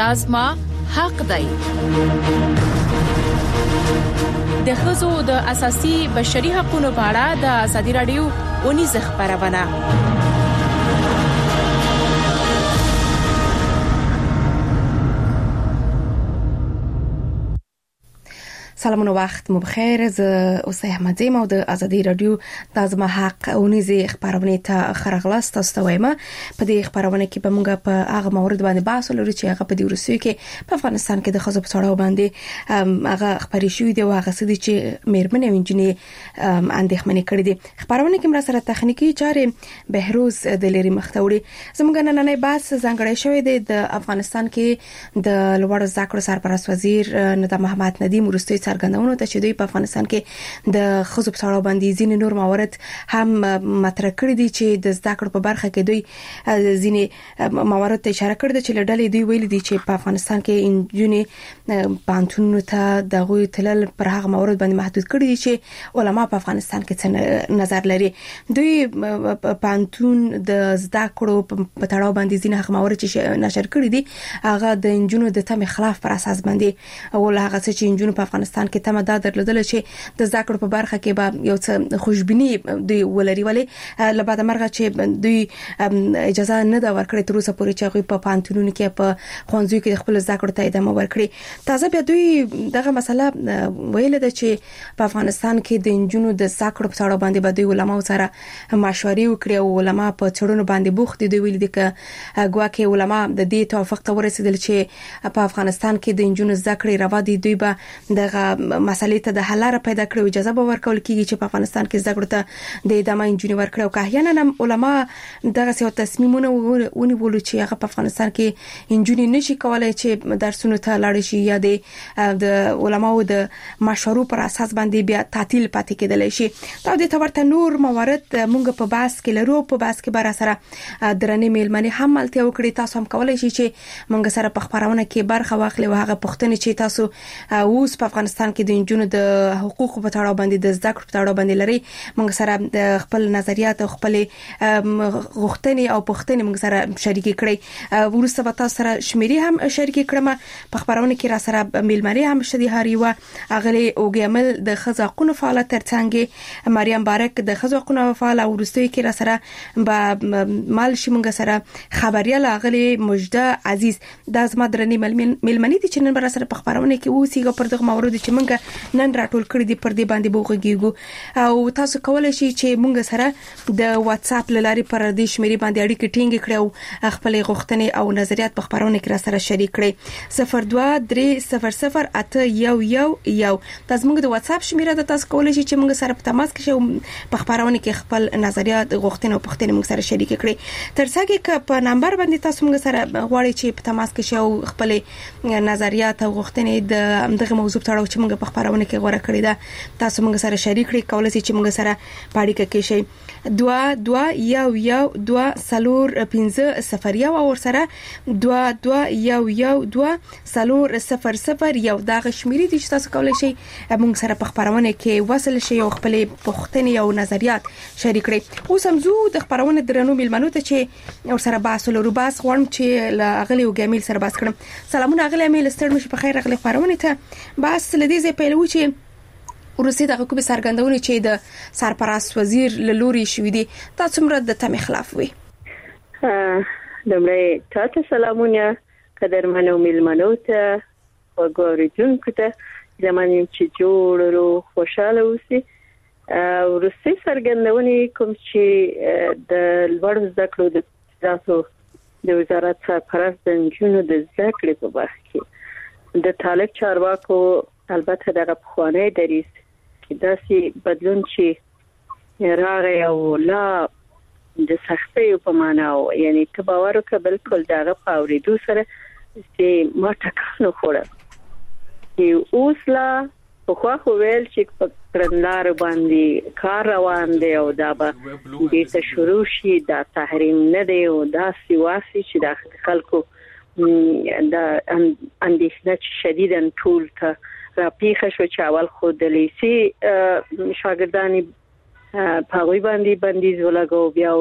دا زما حق دی. د ښځو د اساسي بشري حقوقو په اړه د ازادي رادیو اونیزه خبرونه. سلامونه، وخت مو بخیر. زه اوسه احمد زیم او د ازادي رادیو د زما حق اونیزه خبرونه ته خرغلاست تاسو وایم. په دې خبرونه کې به موږ په هغه موارد باندې بحث ولرو چې هغه په دې ورسوي کې په افغانستان کې د ښځو په اړه باندې هغه خبري شوې دي او هغه څه دي چې میرمنې او انجنې اندېښمنې کړې دي. خبرونه کې مرسته تخنیکی چارې بهروز د لری مختوري زموږ نننې بحث ځانګړی شوی دی د افغانستان کې د لوړ زده کړو سرپرست وزیر ندیم محمد ندیم ورستي څرګندونه ته چې دوی په افغانستان کې د ښځو په اړه باندې ځینې نور موارد هم مطرح کړی دي چې د زده کړو په برخه کې دوی ځینې موارد ته اشاره کړې ده چې لړلې دوی ویل دي چې په افغانستان کې انجونې پانتون ته دغه تلل پر هغه موارد باندې محدود کړی دي چې علما په افغانستان کې څه نظر لري. دوی پانتون د زده کړو په اړه باندې ځینې هغه موارد چې نشر کړی دي هغه د انجونو د تم خلاف پر اساس باندې او هغه چې انجونو په افغانستان کې تم دا درلودل چې د زده کړو په برخه کې به یو څه خوشبینی دوی ولري ولې لبعد مرغه چې دوی اجازه نه دا ورکړي تر اوسه پورې چې هغه په پانتونونو کې په خوانځو کې خپل زده کړو ته ادامه ورکړي. تازه بیا دوی دغه مسله ویل ده چې په افغانستان کې د انجونو د زده کړو په اړه باندې به دوی علماء سره مشورې وکړي او علماء په چړونو باندې بوخت دي. دوی ویل دي چې ګواکې علماء د دې توافق ته ورسېدل چې په افغانستان کې د انجونو زده کړې روا دي. دوی به دغه مسلې ته د حل لاره پیدا کړو، اجازه به ورکول کیږي چې په افغانستان کې زده کړو ته د ادامه انجونی ورکړي او که احیانا علما دغه سیاسي تصمیمونه ونیول چې هغه په افغانستان کې انجونی نشي کولای چې درسونه ته لاړ شي یا د علماو د مشورو پر اساس باندې بیا تعطیل پاتې کېدل شي. دا د تورته نور موارد موږ په بحث کې لرو. په بحث کې بار سره درنې میلمنې هم ملتیا وکړي. تاسو هم کولای شئ چې موږ سره په خبرونه کې برخه واخلئ او هغه پوښتنې چې تاسو اوس په افغانستان کې د انجونو د حقوقو په اړه باندې د زده کړو په اړه باندې لري موږ سره خپل نظریات او خپل غوښتنې او پوښتنې موږ سره شریک کړئ. ورسته به تاسو سره شمیرې هم شریک کړم. په خبرونه کې را سره میلمنې هم شدي هریوه اغلی اوګیمل د ښځو حقوقو فعال ترڅنګ مریم بارک د ښځو حقوقو فعال او ورسته کې را سره به مال شي موږ سره خبريال اغلی مجده عزیز د زما درنې میلمنې دي چې نن بر سره په خبرونه کې اوسېږي پر دغه موارد چې موږ نن راټول کړی دي پر دې باندې بوغږیږو او تاسو کولای شئ چې موږ سره د واتس اپ لاري پر دې شمیرې باندې اړیکې ټینګ کړئ او خپل غوښتنې او نظریات په خبرونه کې را سره شریک کړئ. 02-300-811 تاسو موږ د واتس اپ شمیره د تاسو کولای شئ چې موږ سره په تماس کې شو په خبرونه کې خپل نظریات غوښتنې او پوښتنې موږ سره شریک کړئ. ترڅو کې په نمبر باندې تاسو موږ سره غواړئ چې په تماس کې شو خپل نظریات او غوښتنې دغه موضوع ته چې موږ په خبرونه کې غوړه کړی دا تاسو موږ سره شریک کړئ. کولای شئ چې موږ سره پاړیکه کې شي 22112500 او سره 22112000 دا غشمیري دي چې تاسو کولای شئ موږ سره په خبرونه کې وصل شئ او خپل پوښتنې او نظریات شریک کړئ. اوس هم زه د خبرونه درنو میلمنو ته چې اور سره بحث لرو بحث غواړم چې اغلی او ګامیل سره بحث کړم. سلامونه اغلی امیل ستړي مشه په خیر اغلی خبرونه ته بحث لدې ځای پیلو چې ورسې دغه کومې سرګندونې چې د سرپرست وزیر لوري شوې دي تاسو مراد د تم خلاف وي. دمره تاسو سلامونه قدرمنو میلمنو ته وګورئ ته زمانیم چې جوړ او خوشاله اوسئ. ورسې سرګندونې کوم چې د لوړ زده کړو د تاسو د وزارت سرپرست د انجونو د زده کړې په برخه کې د طالب چارواکو البته دغه خوانې دریس کې داسې بدلون چې راغی او لا د سختۍ په معنا یعنی تباور وکړ بالکل دغه پاوریدو سره چې ما ټکانو خوړل چې اوس لا په خو ویل چې په کرندار باندې کار روان دی او دا به د شروع شي دا تحریم نه دی او دا سیاسي چې د خلکو د اندېښنه شدیداً ټول ته راپیښه شو چې اول خو د لیسي شاګردانی په غوي باندې بندیز ولګو بیا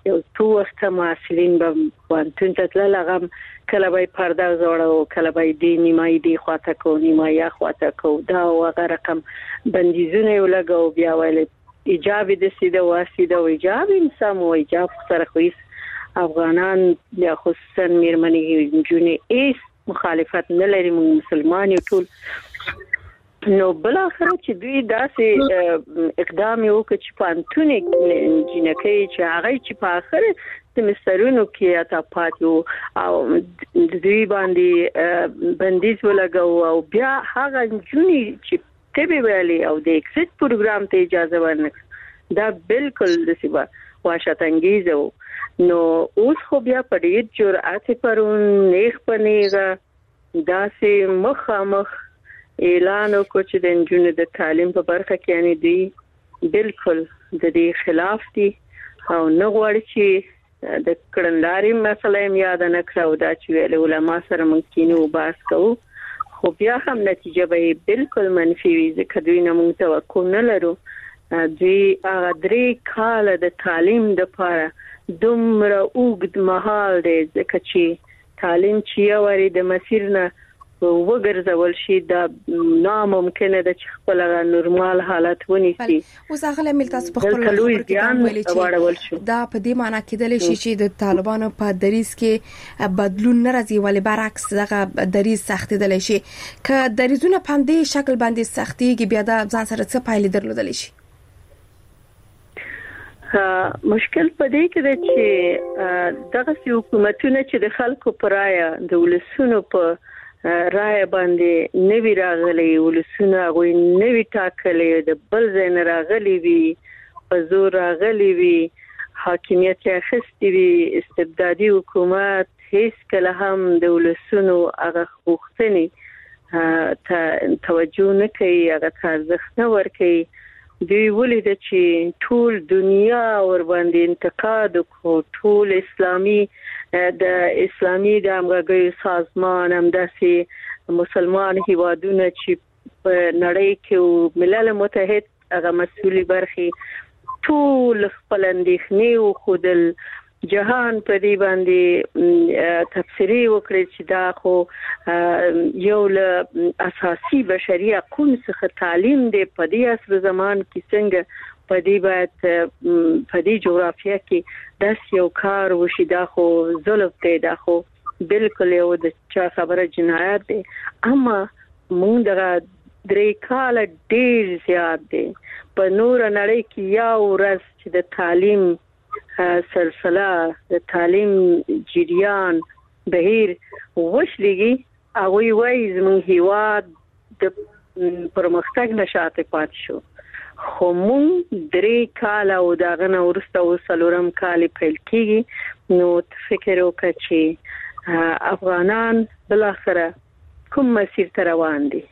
یو څو وخت محصلین به وانتون ته تلل هغه کله به پرده زوړو کله به دی نیمای دی خواته کو نیمای خواته کو دا هغه رقم بندیزونه ولګو بیا ویل ایجاب د سیده واسیده او ایجاب انسان او ایجاب سره خویس افغانان یا خصوصا میرمنې جونې ایس مخالفت نه لري مسلمان یو ټول نو بل اخر چې دوی داسې اقدام وکړي چې پانتونه جنکې چې هغه چې په اخر د مسترونو کې اتاپاتو او دوی باندې بندیز ولګاو او بیا هغه جونې چې تبي ویلي او د ایکسټ پروګرام ته اجازه ورنکړه دا بالکل د سیبا واشتنګیز نو اوس خو بیا په دې جرأت پرون نیخ پنیغه داسې مخامخ اعلان وکړ چې د انجونو د تعلیم په برخه کې یعنی دی بالکل د دې خلاف دي او نه غواړي چې د کړنداري مسله یاد نه کړو دا چې ویل علماء سره ممکن و باس کوو خو بیا هم نتیجه به بالکل منفي وي ځکه دوی نه موږ توقع نه لرو دوی هغه 3 کال د تعلیم لپاره دومره اوږد مهال دی ځکه چې تعلیم چې وری د مسیر نه وګرځول شي دا ناممکن ده چې خپل نورمال حالت ونیسي اوس هغه مل تاسو په خپل ویلي دا په دې معنی کېدل شي چې د طالبانو په دریس کې بدلون ناراضي ولې برعکس دغه دریس سختیدل شي که دریزونه په دې شکل باندې سختيږي بیا د ځان سره څه پایلې درلودل شي مشکل پدې کې ده چې دغه حکومتونه چې د خلکو پرایا د ولسونو په رای باندې نوی راغلي ولسونه غوي نوی ټاکلې د بل ځای راغلي وي په زور راغلي وي حاکمیت اخستې وي استبدادي حکومت هیڅ کله هم د ولسونو هغه غوښتنې توجه نه کوي هغه ارزښت نه ورکوي دوی ولید چې ټول دنیا ور باندې انتقاد کو ټول اسلامي د همغږي سازمان همداسې مسلمان هیوادونه چې په نړۍ کې ملل متحد هغه مسؤلي برخي ټول خپل اندېښنې او خودل جهان په دې باندې تفسیری وکړي چې دا خو یو له اساسي بشري حقوق څخه تعلیم دی په دې عصر زمان کې څنګه په دې باید په دې جغرافیه کې داس یو کار وشي دا خو ظلم دی دا خو بالکل یو د چا خبره جنایت دی اما موږ دغه 3 کال ډیر زیات دی په نور نړۍ کې یو ورځ چې د تعلیم سلسله د تعلیم جریان بهیر وشلېږي هغه وایي زموږ هیواد د پرمختګ نشاط پات شو خو مونږ 3 کال او داغه نو ورسته وسلورم کال پیل کیږي نو فکر وکړه چې افغانان بل اخره کوم مسیر ته روان دي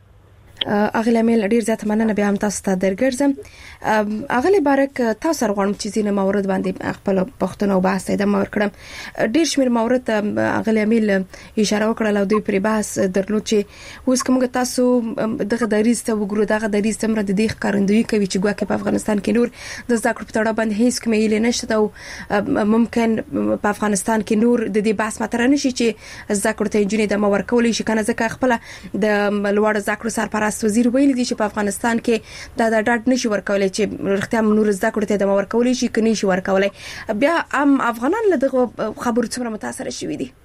اغلی مل ډیر زیات مننه بیا هم تاسو ته درګرځم اغلی بارک تاسو غواړم چې زینه مورد باندې خپل پښتنو بحث د مور کړم ډیر شمیر مورد اغلی مل اشاره وکړه دوی پر بحث درلود چې اوس کومه تاسو دغه دریز ته وګورئ دغه دریز تمره د دې ښکارندوی کوي چې ګواکې په افغانستان کې نور د زده کړو په تړاو باندې هیڅ کومه ایله نشته او ممکن په افغانستان کې نور د دې بحث مطرح نشي چې زده کړو ته انجنیر د مور کولې شي کنه ځکه خپل د لوړ زده کړو سرپرست وزیر ویل دي چې په افغانستان کې د ډاټ نشي ورکولای چې رښتیا نور زده کړو ته د ورکولای شي کني شي ورکولای بیا افغانان له دغه خبرو څومره متاثر شوي دي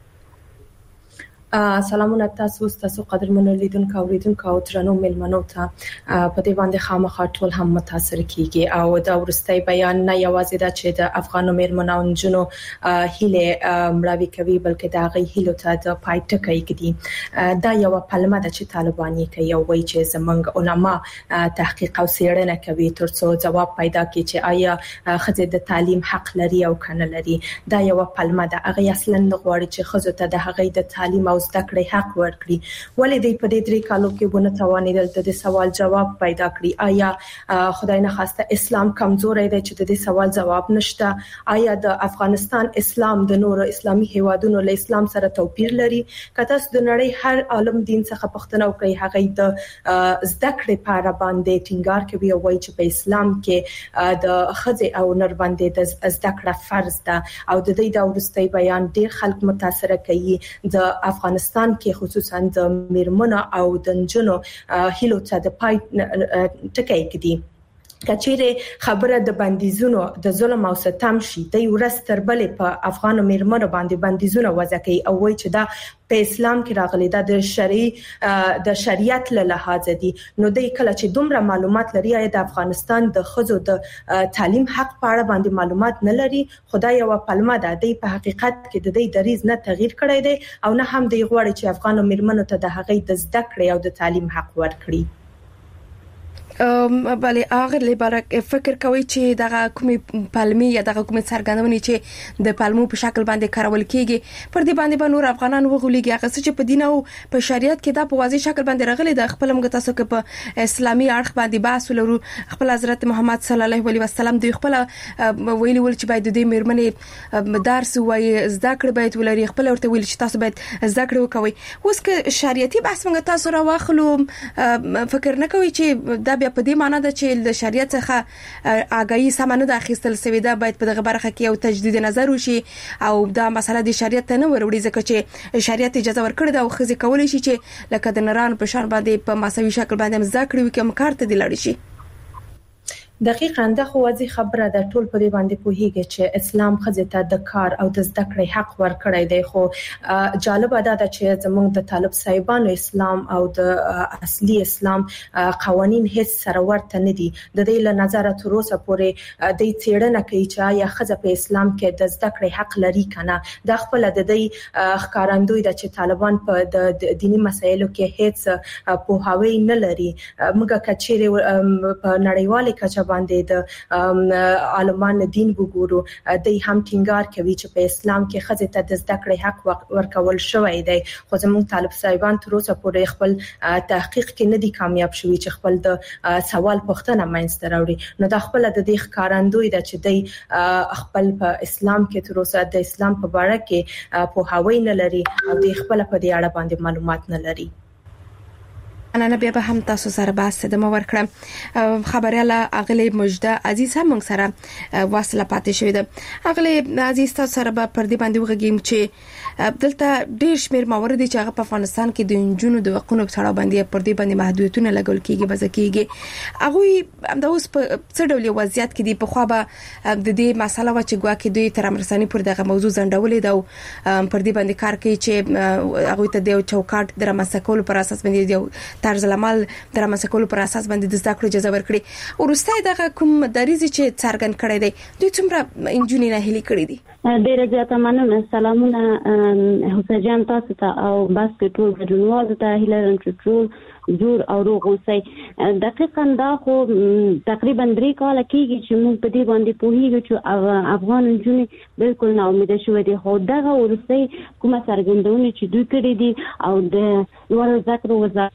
سلامونه تاسو قدرمنو لیدونکو او اوریدونکو او درنو ملمنو ته په دې باندې خامخا ټول هم متاثر کیږي او دا ورستۍ بیان نه یوازې دا چې د افغانو ملمنو جنو هیله مړاوي کوي بلکې دا غي هیلو ته د پایټه کوي دا یو پلمه ده چې طالباني کوي او وایي چې زمنګ علما تحقیق او څېړنه کوي ترڅو جواب پیدا کړي چې آیا خځې د تعلیم حق لري او کنه لري دا یو پلمه ده هغه اصلا غواړي چې خځو ته د هغې د تعلیم او زده کړې حق ورکړي. ولې د په دې 3 کالو کې ونه توانیدل د سوال جواب پیدا کړي؟ آیا خدای نه خواسته اسلام کمزوري دی چې د دې سوال جواب نشته؟ آیا د افغانستان اسلام د نورو اسلامي هیوادونو له اسلام سره توپیر لري؟ کته د نړۍ هر عالم دین څخه پښتنه کوي هغه د زده کړې په اړه باندې ټینګار کوي او وایي چې په اسلام کې د خځې او نر باندې د زده کړه فرض ده او د دې د ورستۍ بیان ډیر خلک متاثر کوي. د افغانستان کې خصوصا د میرمنو او د نجونو هیلو ته د پای ټکی کړي. کچېره خبره د بندیزونو د ظلم او ستم شي د ورځ تر بلې په افغان میرمنو باندې بندیزونه وضع کوي او وایي چې دا په اسلام کې راغلي دا د شریعت له لحاظ دي. نو د کله چې دومره معلومات لري د افغانستان د خزو د تعلیم حق په اړه باندې معلومات نه لري. خدای یو پلمه ده د په حقیقت کې د دې دریز نه تغییر کړی دی او نه هم د غوړي چې افغان میرمنو ته د هغې د زده کړې او د تعلیم حق ورکړي. بله هغه لپاره فکر کوي چې دغه کومې پلمې یا دغه کومې څرګندونې چې د پلمو په شکل باندې کارول کیږي پر دې باندې به نور افغانان وغولېږي. هغه څه چې په دین او په شریعت کې دا په واضح شکل باندې راغلي د خپل موږ تاسو کې په اسلامي اړخ باندې بحث ولرو. خپل حضرت محمد صلی الله علیه وسلم د خپل ویلي ول چې باید د میرمنې درس وایي زده کړې باید ولري. خپل ورته ویل چې تاسو باید زده کړې وکوي. اوس که شریعتي بحث موږ تاسو را واخلو فکر نه کوي چې دا په دې معنی ده چې د شریعت څخه آگاهی سمانه د اخیستل سوي ده باید په دغه برخه کې یو تجدید نظر وشي او دا مسله د شریعت نه وروړي ځکه چې شریعت اجازه ورکړي دا او خزي کولای شي چې لکه د نران په شان باندې په مساوي شکل باندې مذاکره وکړي کار ته دی لاړ شي. دقیقاً د خوازي خبره د ټول په دې باندې پوهیږي چې اسلام خځه ته د کار او د زده کړې حق ورکړی دی. خو جالب ده چې زموږ د طالب صاحبانو اسلام او د اصلي اسلام قوانين هیڅ سره ورته نه دي. د دې له نظر تر اوسه پورې د څېړنه کوي چې آیا خځه په اسلام کې د زده کړې حق لري کنه. د خپل د دې ښکارندوی د چې طالبان په د دینی مسایلو کې هیڅ پوهاوی نه لري. موږ کچېره په نړیواله کچه باندې د عالمان دین وګورو د هم ټینګار کوي چې په اسلام کې خځه ته د زده کړې حق ورکول شوی دی. خو زموږ طالب صاحبان تر اوسه پورې خپل تحقیق کې نه دي کامیاب شوي چې خپل د سوال پوښتنه منځته راوړي. نو دا خپل د دې ښکارندوی د چې د خپل په اسلام کې تر اوسه د اسلام په اړه کې پوهاوی نه لري او د خپل په دې اړه باندې معلومات نه لري. انا بیا به هم تاسو سره بحث د مور کړم. خبرياله اغلی مجده عزیز هم موږ سره واصله پاتې شوې ده. اغلی عزیز تاسو سره به پر دې باندې وغږیم چې دلته ډېر شمیر موارد چې هغه په افغانستان کې د انجونو د حقوقو په اړه باندې پر دې باندې محدودیتونه لګول کیږي بزکیږي. هغه د اوس په څه ډول وضعیت کې دی په خو به د دې مسله و چې ګواکې دوی تر امرساني پر دغه موضوع زندولې ده او پر دې باندې کار کوي چې هغه ته د چوکاټ درامه کول پر اساس باندې طرز العمل درامه کول پر اساس باندې د زده کړو اجازه ورکړي. ورسته دغه کوم دریزي چې څرګند کړی دی دوی څومره انجونی نه هلي کړی دي. ډیر زیاته مننه. سلامونه حسین جان تاسو ته او بس ټول ګډونوال ته هیله ټول جوړ او روغ اوسئ. دقیقاً دا خو تقریبا 3 کال کېږي چې موږ په دې باندې پوهیږو چې افغان نجونې بالکل نا امیده شوې دي. خو دغه ورسته کومه څرګندونه چې دوی کړې دي او د لوړ ذکر وزارت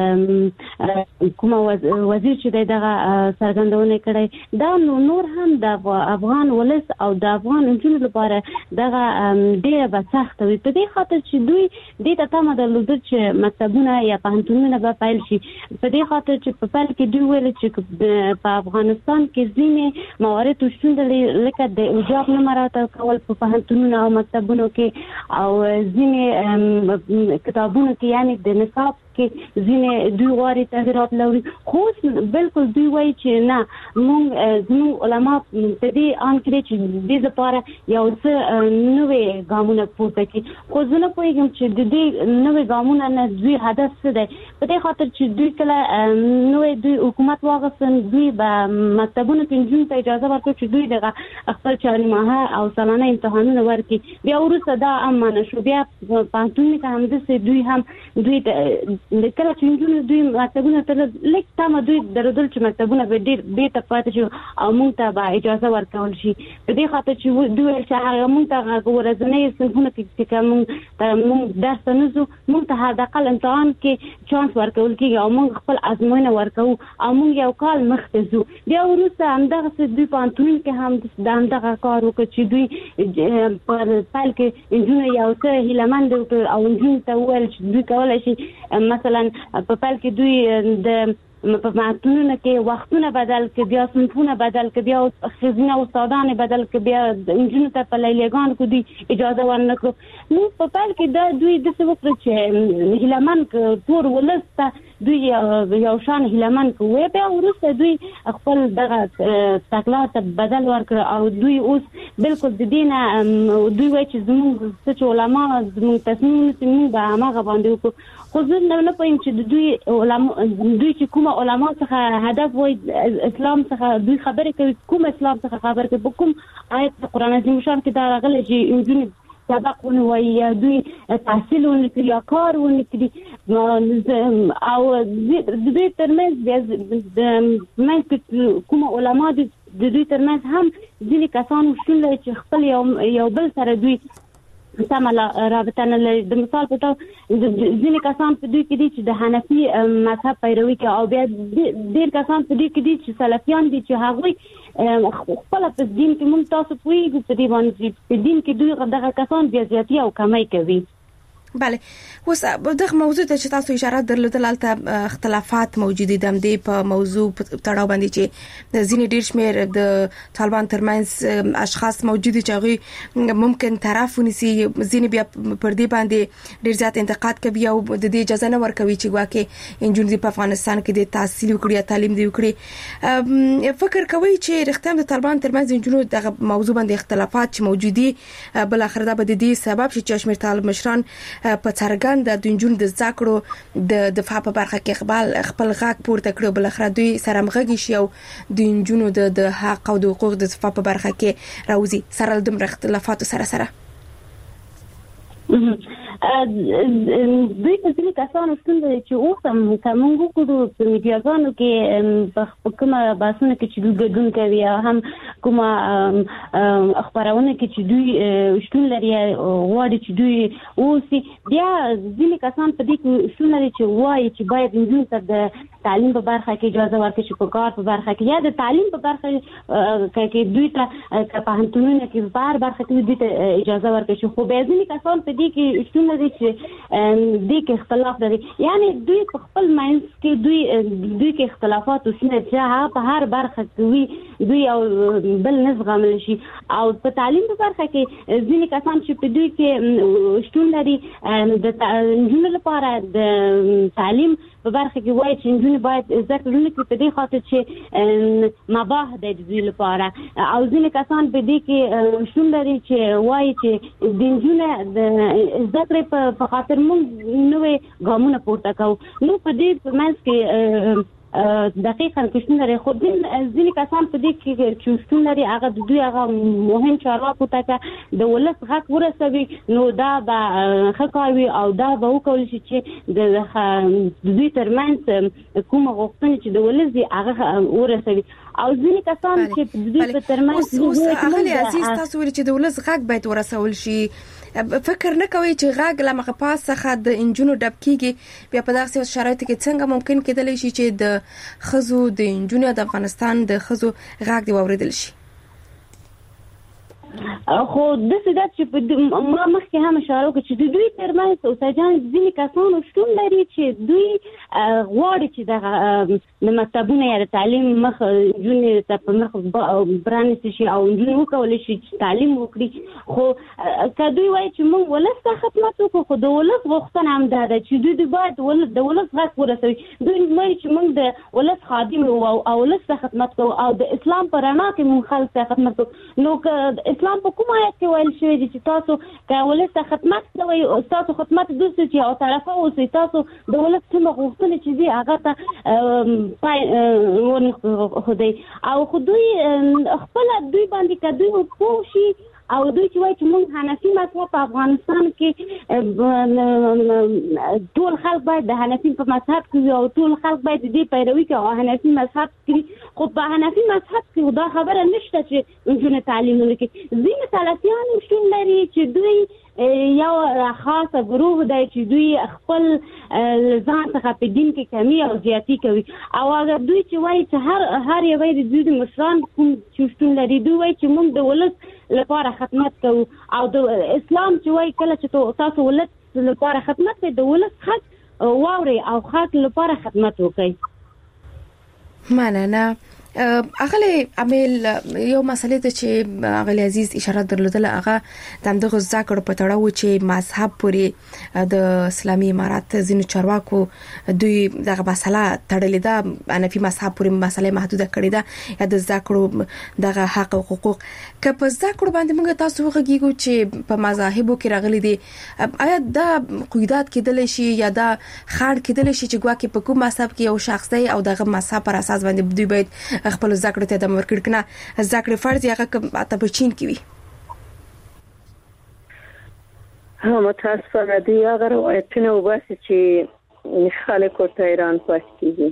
کومه وزیر چې دغه څرګندونه کړې دا نور هم د افغان ولس او د افغان نجونو لپاره دغه ډیره به سخت وي په دې خاطر چې دوی د تمه درلودل چې مکتبونه یا پوهنتونونه به پیل شي. په دې خاطر چې په پیل کې دوی ویل چې په افغانستان کې ځینې موارد شتون لکه د حجاب نه مراعات کول په پوهنتونونو او مکتبونو کې او ځینې کتابونو کې یعنی د نصاب کې ځینې دوی غواړي تغیرات لوري. خو بالکل دوی وایي چې نه موږ زموږ علما په دې ان کې چې د لپاره یو څه نوې ګامونه پورته کړي. خو زه نه پوهیږم چې د دې نوې ګامونه نه دوی هدف څه دی. په دې خاطر چې دوی کله نوې دوی حکومت واغستن دوی به مکتبونو کې نجونو ته اجازه ورکړي چې دوی دغه خپل چاري ماهه او سالانه امتحانونه ورکړي. بیا وروسته دا امانه شو بیا پانتون کې هم د دوی هم دوی د کله چې دوی مکتبونه تر لیک تام دوی درودل چې مکتبونه به ډیر به ته پاتې شو او موږ ته به اجازه ورکول شي په دې خاطر چې دوی چې هغه موږ ته ورځنی صنفونه کې موږ درس نه زو موږ ته د اقل امتحان کې چانس ورکول کیږي او موږ خپل ازموینه ورکو او موږ یو کال مخکې زو بیا وروسته همدغه دوی په انټون کې هم د همدغه کار وکړي چې دوی پر فایل کې انجونه یو څه هیلمند او انجون ته ویل چې دوی کولای شي مثلا په فایل کې دوی د په ماتونو کې وختونه بدل کې بیا صنفونه بدل کې بیا خزینه استادان بدل کې بیا انجینر ته په لیګان کو دي اجازه ورنکړو نو په فایل کې دا دوی د څه وکړي چې هیلمن ټول ولسته دوی یو شان هیلمن کوي بیا ورسته دوی خپل دغه تکلات بدل ورکړ او دوی اوس بالکل د دینه دوی وایي چې زموږ څه علماء زموږ تصمیم موږ به هغه باندې وکړو خو زه نه پوهیم چې دوی علماء دوی چې کومه علماء څخه هدف وایي اسلام څخه دوی خبرې کوي کوم اسلام څخه خبرې کوي په کوم آیت قرآن عظیم شان کې دا راغلی چې انجونې سبق ونوي دوی تحصیل ونکړي یا کار ونکړي او دوی ترمنځ کوم علماء د دوی ترمنځ هم ځینې کسان شتون لري چې خپل یو بل سره دوی سم رابطه نه لري د مثال په توګه ځینې کسان په دوی کې دي چې د حنفي مذهب پیروي کوي او بیا ډېر کسان په دوی کې دي چې سلفیان دي چې هغوی خپل په دین کې موږ تاسو پوهیږو په دې باندې په دین کې دوی دغه کسان بیا زیاتی او کمی کوي بله اوس دغه موضوع ته چې تاسو اشاره درلودل البته اختلافات موجود دي د دې په موضوع تړاو باندې چې ځینې ډیر شمیر د طالبان ترمنځ اشخاص موجود دي چې ممکن طرف ونیسي ځینې بیا پر دې باندې ډیر زیات انتقاد کوي او د دې اجازه نه ورکوي چې واکه انجونې په افغانستان کې د تحصیل وکړي یا تعلیم دی وکړي فکر کوي چې رښتیا د طالبان ترمنځ انجونې دغه موضوع باندې اختلافات چې موجود دي بل اخر دا به د دې سبب شي چې شمیر طالب مشران په څرګند د انجونې د ذکرو د دفاع په برخه کې خپل غږ پورته کړو بل اخر دوی سره مغږی شي او د انجونې د حق او د حقوق د دفاع په برخه کې راوځي سره د اختلافات سره دوی په ځینې کسانو شتون لري چې اوس هم کومو کوډو په میډیاګانو کې په کومه باسونه کې چې دوی ګډون کوي هم کومه خبرونه کې چې دوی شتون لري غواړي چې دوی اوس بیا ځینې کسان په دې کې شتون لري چې وایي چې باید انجونې ته د تعلیم په برخه کې اجازه ورکړي چې په کار په برخه کې یا د تعلیم په برخه کې دوی ته په هنتونونه کې بار برخه کې دوی ته اجازه ورکړي خو به ځینې کسان په دې کې شتون لري چې دې کې اختلاف لري یعنی دوی په خپل منځ کې دوی کې اختلافات وسنه چې په هر برخه کې دوی او بل نزغمل شي او په تعلیم په برخه کې ځینې کسان چې په دوی کې شتون لري د انجونې لپاره د تعلیم په برخه کې وایي چې انجونې باید ذکر وکړي په دې خاطر چې مباح دی د دوی لپاره او ځینې کسان په دې کې شتون لري چې وایي چې د انجونې د ذکر په خاطر موږ نوې ګامونه پورته کوو نو په دې منځ کې دقیقاً کشتون لري خو ځینې کسان په دې کې چې شتون لري هغه د دوی هغه مهم چارواکو ته د ولس حق ورسوي نو دا به ښه کار وي او دا به وکول شي چې د دوی ترمنځ کومه غوښتنه چې د ولس دي هغه ورسوي او ځینې کسان چې د دوی په ترمنځ اوس اغلی عزیز تاسو ویل چې د ولس حق باید ورسول شي فکر نه کوي چې غاګ لمغه پاس څخه د انجونو ډب کیږي بیا په داسې شرایطو کې څنګه ممکن کېدلی شي چې د خزو د انجونو د افغانستان د خزو غاګ دی واوریدل شي خو د سیده چې ما مخکې هم اشاره وکړه چې دوی ترمنځ اوسېدان ځینې کسانو شتون لري چې دوی غواړي چې دغه د مکتبونو یا د تعلیم مخ انجونې ته په مخ برانسي شي او انجونې وکولی شي چې تعلیم وکړي خو که دوی وایي چې موږ ولس ته خدمت وکړو خو د ولس غوښتنه هم دا ده چې دوی باید د ولس غږ ورسوي دوی وایي چې موږ د ولس خادم او ولس ته خدمت کوو او د اسلام په رڼا کې موږ خلک ته خدمت کوو نو که اسلام په کومه آیت کې ویل شوی دی چې تاسو که ولس ته خدمت کوئ تاسو خدمت دوی چې او طرفه اوسئ تاسو د ولس څومره غوښتنې چې دي هغه ته ونخدئ او خو دوی خپله دوی باندې که دوی پوه شي او دوی چې وایي چې موږ حنفي مذهب په افغانستان کې ټول خلک باید د حنفي په مذهب کې او ټول خلک باید دې پیروي کوي او حنفي مذهب کې خو په حنفي مذهب کې دا خبره نشته چې نجونې تعلیم وکړي. ځینې سلفیان شتون لري چې دوی یو خاصه ګروه دی چې دوی خپل ځان څخه په دین کې کمی او زیاتی کوي او اگر دوی چې وایي چې هر یو د دوی د مشران کوم چې شتون لري دوی وایي چې موږ د ولس لپاره خدمت کوو او د اسلام چې وایي کله چې تاسو ولس لپاره خدمت کوئ د ولس حق واوري او خلک لپاره خدمت وکړي. مننه. اغلی امیل یو مسله ته چې اغلی عزیز اشاره درلودله هغه د دغه ذکر په تړاو چې مذهب پورې د اسلامي امارات ځینو چارواکو دوی دغه مسله تړلې ده حنفي مذهب پورې مسله محدوده کړې ده یا د ذکر دغه حق او حقوق که په ذکر باندې موږ تاسو وغږیږو چې په مذاهبو کې راغلي دي آیا دا قیودات کېدل شي یا دا خاړ کېدل شي چې ګواکې په کوم مذهب کې یو شخص دی او دغه مذهب پر اساس باندې دوی باید خپل ذکر ته د مرکړ کنه ذکر فرض هغه ته په چین کې وي. متاسفانه دی هغه روایتونه وباسي چې خلک ورته ایران پاتې کیږي.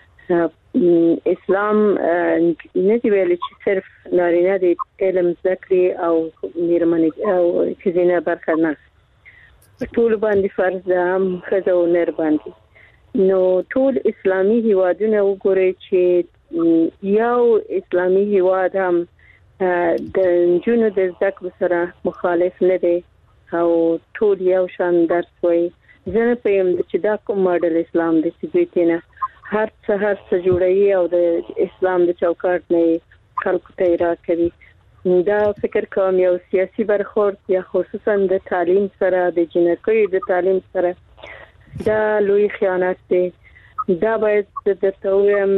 اسلام نه دی ویل چې صرف نارینه د علم ذکر او میرمنې او ښځینه برخه نه ټول باندې فرض ده ښځو نر باندې. نو ټول اسلامي هیوادونه وګورئ چې یو اسلامي هیواد هم د جنونو د ذکر سره مخالف نه دی او ټول یو شان درس وایي. زه نه پېم چې دا کوم ماډل اسلام دی چې دوی تینا هر څه جوړوي او د اسلام د چوکاټ نه خلکو ته راکوي. دا فکر کوم یو سیاسي برخورد یا خصوصا د تعلیم سره د جنکۍ د تعلیم سره دا لوی خیانت دی. دا باید درته وایم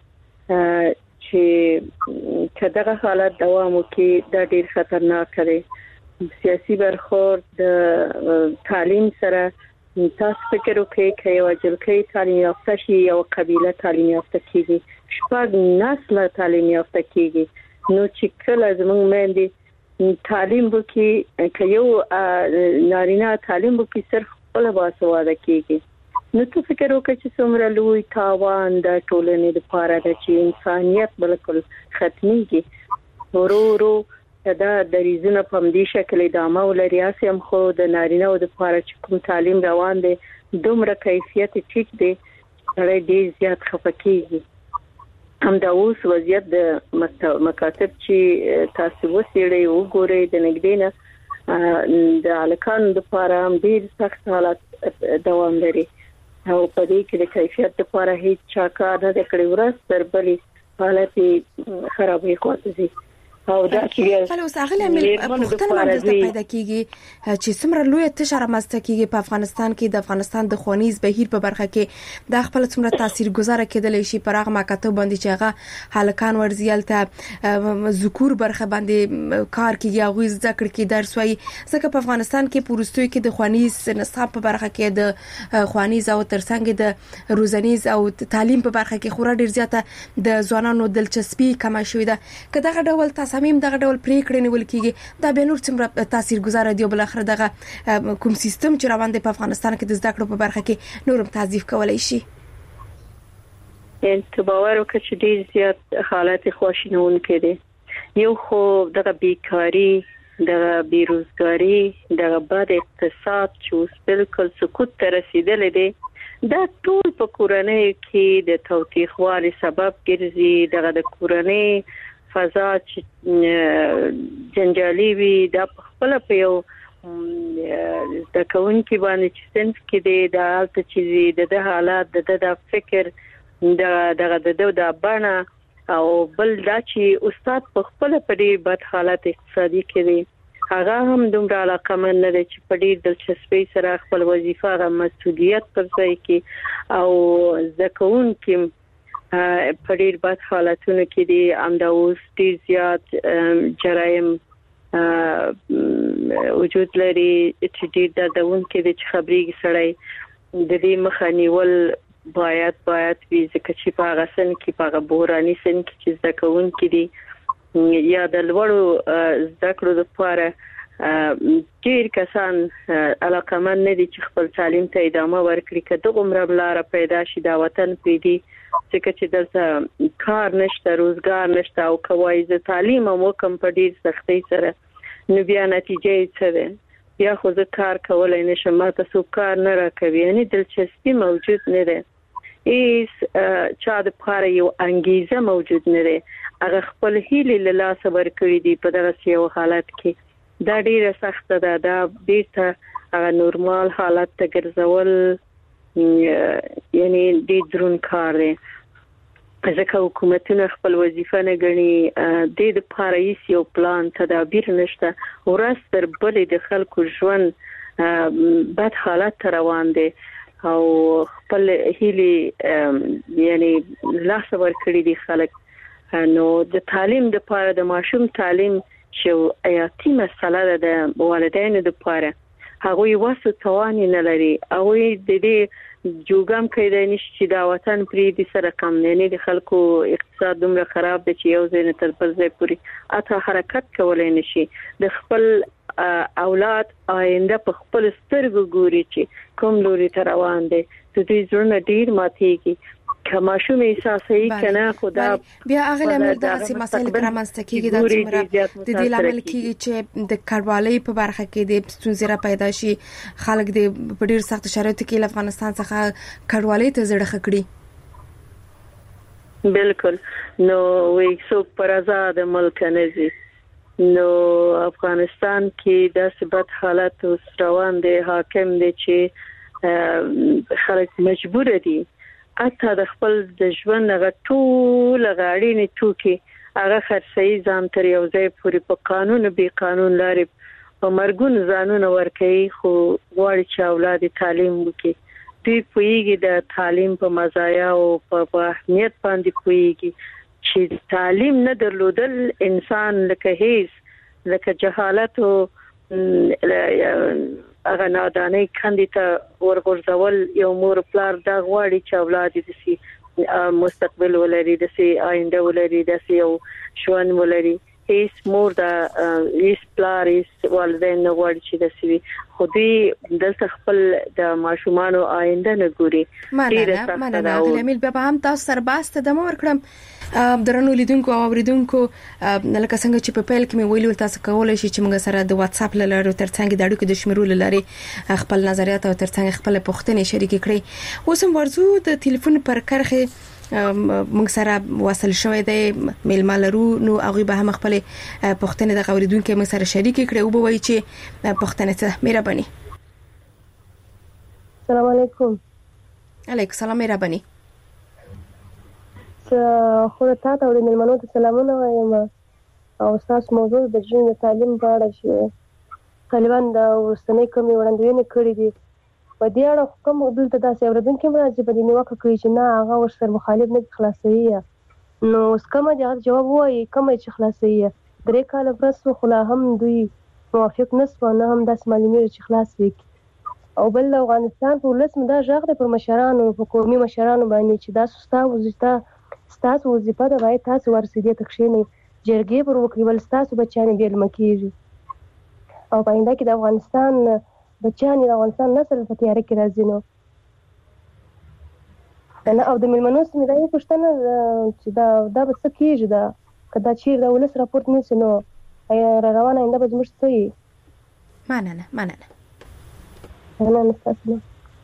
چې کداغه حالت دوام وکړي دا ډیر خطرناک دی. سیاسي برخورد د تعلیم سره تاسو فکر وکړئ چې یو ځلکې تعلیم یافته شي او قبيله تعلیم یافته کیږي شپږ نسل تعلیم یافته کیږي نو چې کله زموږ مېندې تعلیم وکړي که یو نارینه تعلیم وکړي صرف خپل باسواده کیږي نو ته فکر وکړه چې څومره لوی تاوان د ټولنې لپاره د چې انسانيت بالکل ختميږي. ورو دا د ریزنه په دې شکل ادامه ولري اسیم خو د نارینه او د لپاره چې کوم تعلیم روان دي دومره کیفیت ټیک دی لري ډیر زیات خفقېږي. هم دا اوس وضعیت د مکاتب چې تاسو وسیړي وګورئ د نګدینه د الکان د لپاره هم ډیر سخت حالات دوام لري او په دې کې د کیفیت لپاره هیڅ چا کار نه کړی ورس تر بلې حالت خرابې خواتې او دا چې اوس هغه لامل پښتنه باندې پیدا کیږي چې څومره لوی تشر رامسته کیږي په افغانستان کې د افغانستان د خوانیز بهیر په برخه کې د خپل څومره تاثیرګذار کېدل شي پر هغه مکاتب باندې چې هغه هلکان ورزیالته ذکور برخه باندې کار کوي او ذکر کې درس وایي ځکه په افغانستان کې پورستوي کې د خوانیز نصاب په برخه کې د خوانیز او ترڅنګ د روزنیز او تعلیم په برخه کې خورا ډیر زیاته د ځوانانو دلچسپي کم شوې ده. کله ډول تصمیم دغه ډول پریکړې نیول کیږي دا به نور څومره تاثیرګذار دی بل اخر دغه کوم سیستم چې روان دی په افغانستان کې د زده کړو په برخه کې نورم تعذيب کولای شي. باور وکړئ چې ډیر زیات حالات خواشینون کړي. یو خو دغه بیکاری دغه بیروزګاری دغه بد اقتصاد چې اوس بالکل سقوط ته رسیدلی دی دا ټول په کورنۍ کې د توتیخوالي سبب ګرځي. دغه د کورنۍ فضا چې جنجالي وي دا خپل په یو د کون کې باندې چې سنف کې د حالت چې د حالات د فکر د بڼه او بل دا چې استاد په خپل په دې بد حالت اقتصادي کې دی هغه هم دومره علاقه من نه چې په دې دلچسپي سره خپل وظیفه غو مسؤلیت پر ځای کې او ځکهون کې په ډیر بد حالتونو کې دي امداوس ډیر زیات جرایم وجود لري چې ډیر د دون کې د خبري سړی د دې مخانیول باید وی ځکه چې په هغه سن کې په بوراني سن کې چې ځکهون کې دي یا د لوړو ذکر د لپاره ډیر کسان علاقمن نه دي چې خپل تعلیم ته ادامه ورکړي کله عمر بلاره پیدا شي دا وطن پیډي چې دلته کار نشته روزګار نشته او کوي ز تعلیم مو کم په ډیر سختۍ سره نو بیا نتیجه څه ده بیا خو زه کار کولای نشم ما ته څوک کار نه راکوي یعنی دلچسپي موجود نه ده ایس چا د پاره یو انګیزه موجود نه ده هغه خپل هیله له لاس ورکړي دي په دغه یو حالت کې دا ډیره سخته ده دا بیرته هغه نورمال حالت ته ګرځول یعنی د درون کار دی ځکه حکومتونه خپل وظیفه نه غني د پاریس یو پلان تدابیر نشته ورس تر بلې د خلکو ژوند بد حالت روان دي او خپل هیلي یعنی لاس ورکړي دي خلک نو د تعلیم د پاره د ماشوم تعلیم چې حیاتي مسله ده د والدینو لپاره هغه واسو توان نه لري او د دې جوګم کېدای نشي دا وطن پرې د سره کم نه د خلکو اقتصاد دومره خراب دي چې یو ځای نه تر بل ځای پورې اته حرکت کولای نشي د خپل اولاد آینده په خپل سترګو ګوري چې کوم لوري ته روان دي د دې ژوند ډیر ماتيږي کما شوم احساسي کنه خدا بیا هغه لمر دغه مسایل پرمانسته کیږي د څومره د دې لامل کیږي چې د کډوالۍ په برخه کې د ستونزې را پیدا شي خلک د ډیر سخت شرایطو کې افغانستان څخه کډوالۍ ته زړه خکړي بالکل نو وې څوک پر آزاد ملک نه زی نو افغانستان کې د ثبات حالت روان دي حاکم دي چې خلک مجبور دي اته د خپل د ژوند غټول غاړینې ټوکی هغه خرڅي ځان تر یو ځای پورې په قانون به قانون لري په مرګون ځانونه ورکي خو غواړي چې اولاد تعلیم وکړي دوی پویږي د تعلیم په مزایا او په اهمیت باندې پویږي چې تعلیم نه درلودل انسان لکه هیڅ لکه جهالت او هغه نادانۍ کندې ته ورغورځول یو مور پلار دا غواړي چې اولاد دې سي مستقبل ولري د سي آینده ولري د سي یو ژوند ولري هیڅ مور دا هیڅ پلار هیڅ والدین نه غواړي چې د سي خو دې دلته خپل د ماشومان آینده نه ګوري مننه غلیمل بیا هم تاسو سره باسته د مور کړم درنو لیدونکو او اوریدونکو لکه څنګه چې په پیل کې مې ویلو تاسو کولای شئ چې موږ سره د واتس اپ لاره ترڅنګ د اړیکو د شمیرولو لاره خپل نظریات او ترڅنګ خپل پوښتنې شریک کړئ اوس هم ورزو د ټلیفون پر کرخه موږ سره وصل شوې ده میلمه لرو نو هغه به هم خپل پوښتنې د اوریدونکو موږ سره شریک کړي او به وایي چې پوښتنه ته مهرباني السلام علیکم علیکم السلام مهرباني خو ته ته د میلمنو ته سلامونه وایم او تاسو موضوع د ژوند تعلیم په اړه چې طالبان د ورستنې کمی وړاندوینه کړې دي په دې اړه کوم دلته داسې اوریدونکو مرزي په دې نیوکه کوي چې نه هغه ورسره مخالف نه خلاصوي نو اوس کومه جواب وایي کومه چې خلاصوي درې کاله پرسو خلا هم دوی موافق نسو نه هم داس معلومات چې خلاص وکړي او بل افغانستان په لسم دا ژغ د پر مشرانو حکومي مشرانو باندې چې دا ستاسو وظیفه ده باید تاسو ورسېدې تخښینې جرګې پر وکړي ول تاسو بچانه بیل مکیږي او پاینده کې د افغانستان بچانه د افغانستان نسل په تیار کې راځي نو انا او د ملمنو سمې دا یو پښتنه چې دا به څه کیږي دا کدا چې دا ولس راپورټ نشي نو روانه انده به زموږ څه مننه تاسو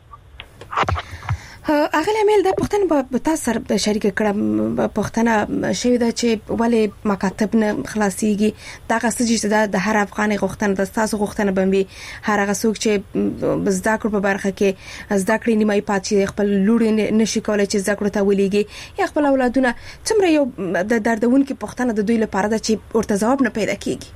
اغه امیل د پښتنه په تاسو سره شریک کړم پښتنه شوی دا چې ولې مکاتب نه خلاصيږي دا غسج چې د هر افغاني غوښتنه د تاسو غوښتنه بمبي هر هغه څوک چې زده کړو په برخه کې زده کړې نیمه پاتې خپل لوري نشي کولای چې زده کړو ته ولېږي یا خپل اولادونه څومره یو د دردونکو پښتنه د دوی لپاره د چې ورته ځواب نه پیدا کیږي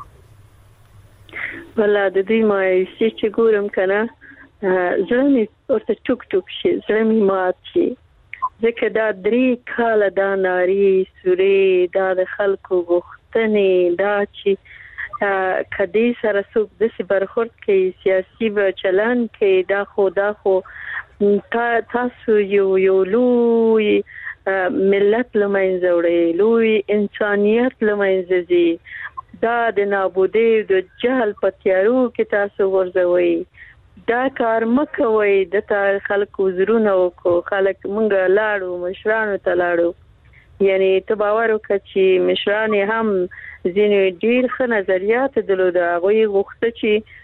ولا د دې مې چې ګورم کنه زړه ورته ټوک ټوک شي زړه می مات شي ځکه دا درې کاله دا ناری سوري دا د خلکو غوښتنې دا چې کدي سره څوک د برخورد کې سیاسي چلن کې دا خو تاسو یو لوی ملت لمنځه وړي لوی انسانيت لمنځه دي دا د نابودي د جهل په تیارو کې تاسو ورځوي دا کار مکوي د خلکو زرونه او خلک مونږه لاړو مشرانو ته لاړو یعنی ته باور وکړه چې مشران هم ځینې ډیر ښه نظریات درلود هغه غوښته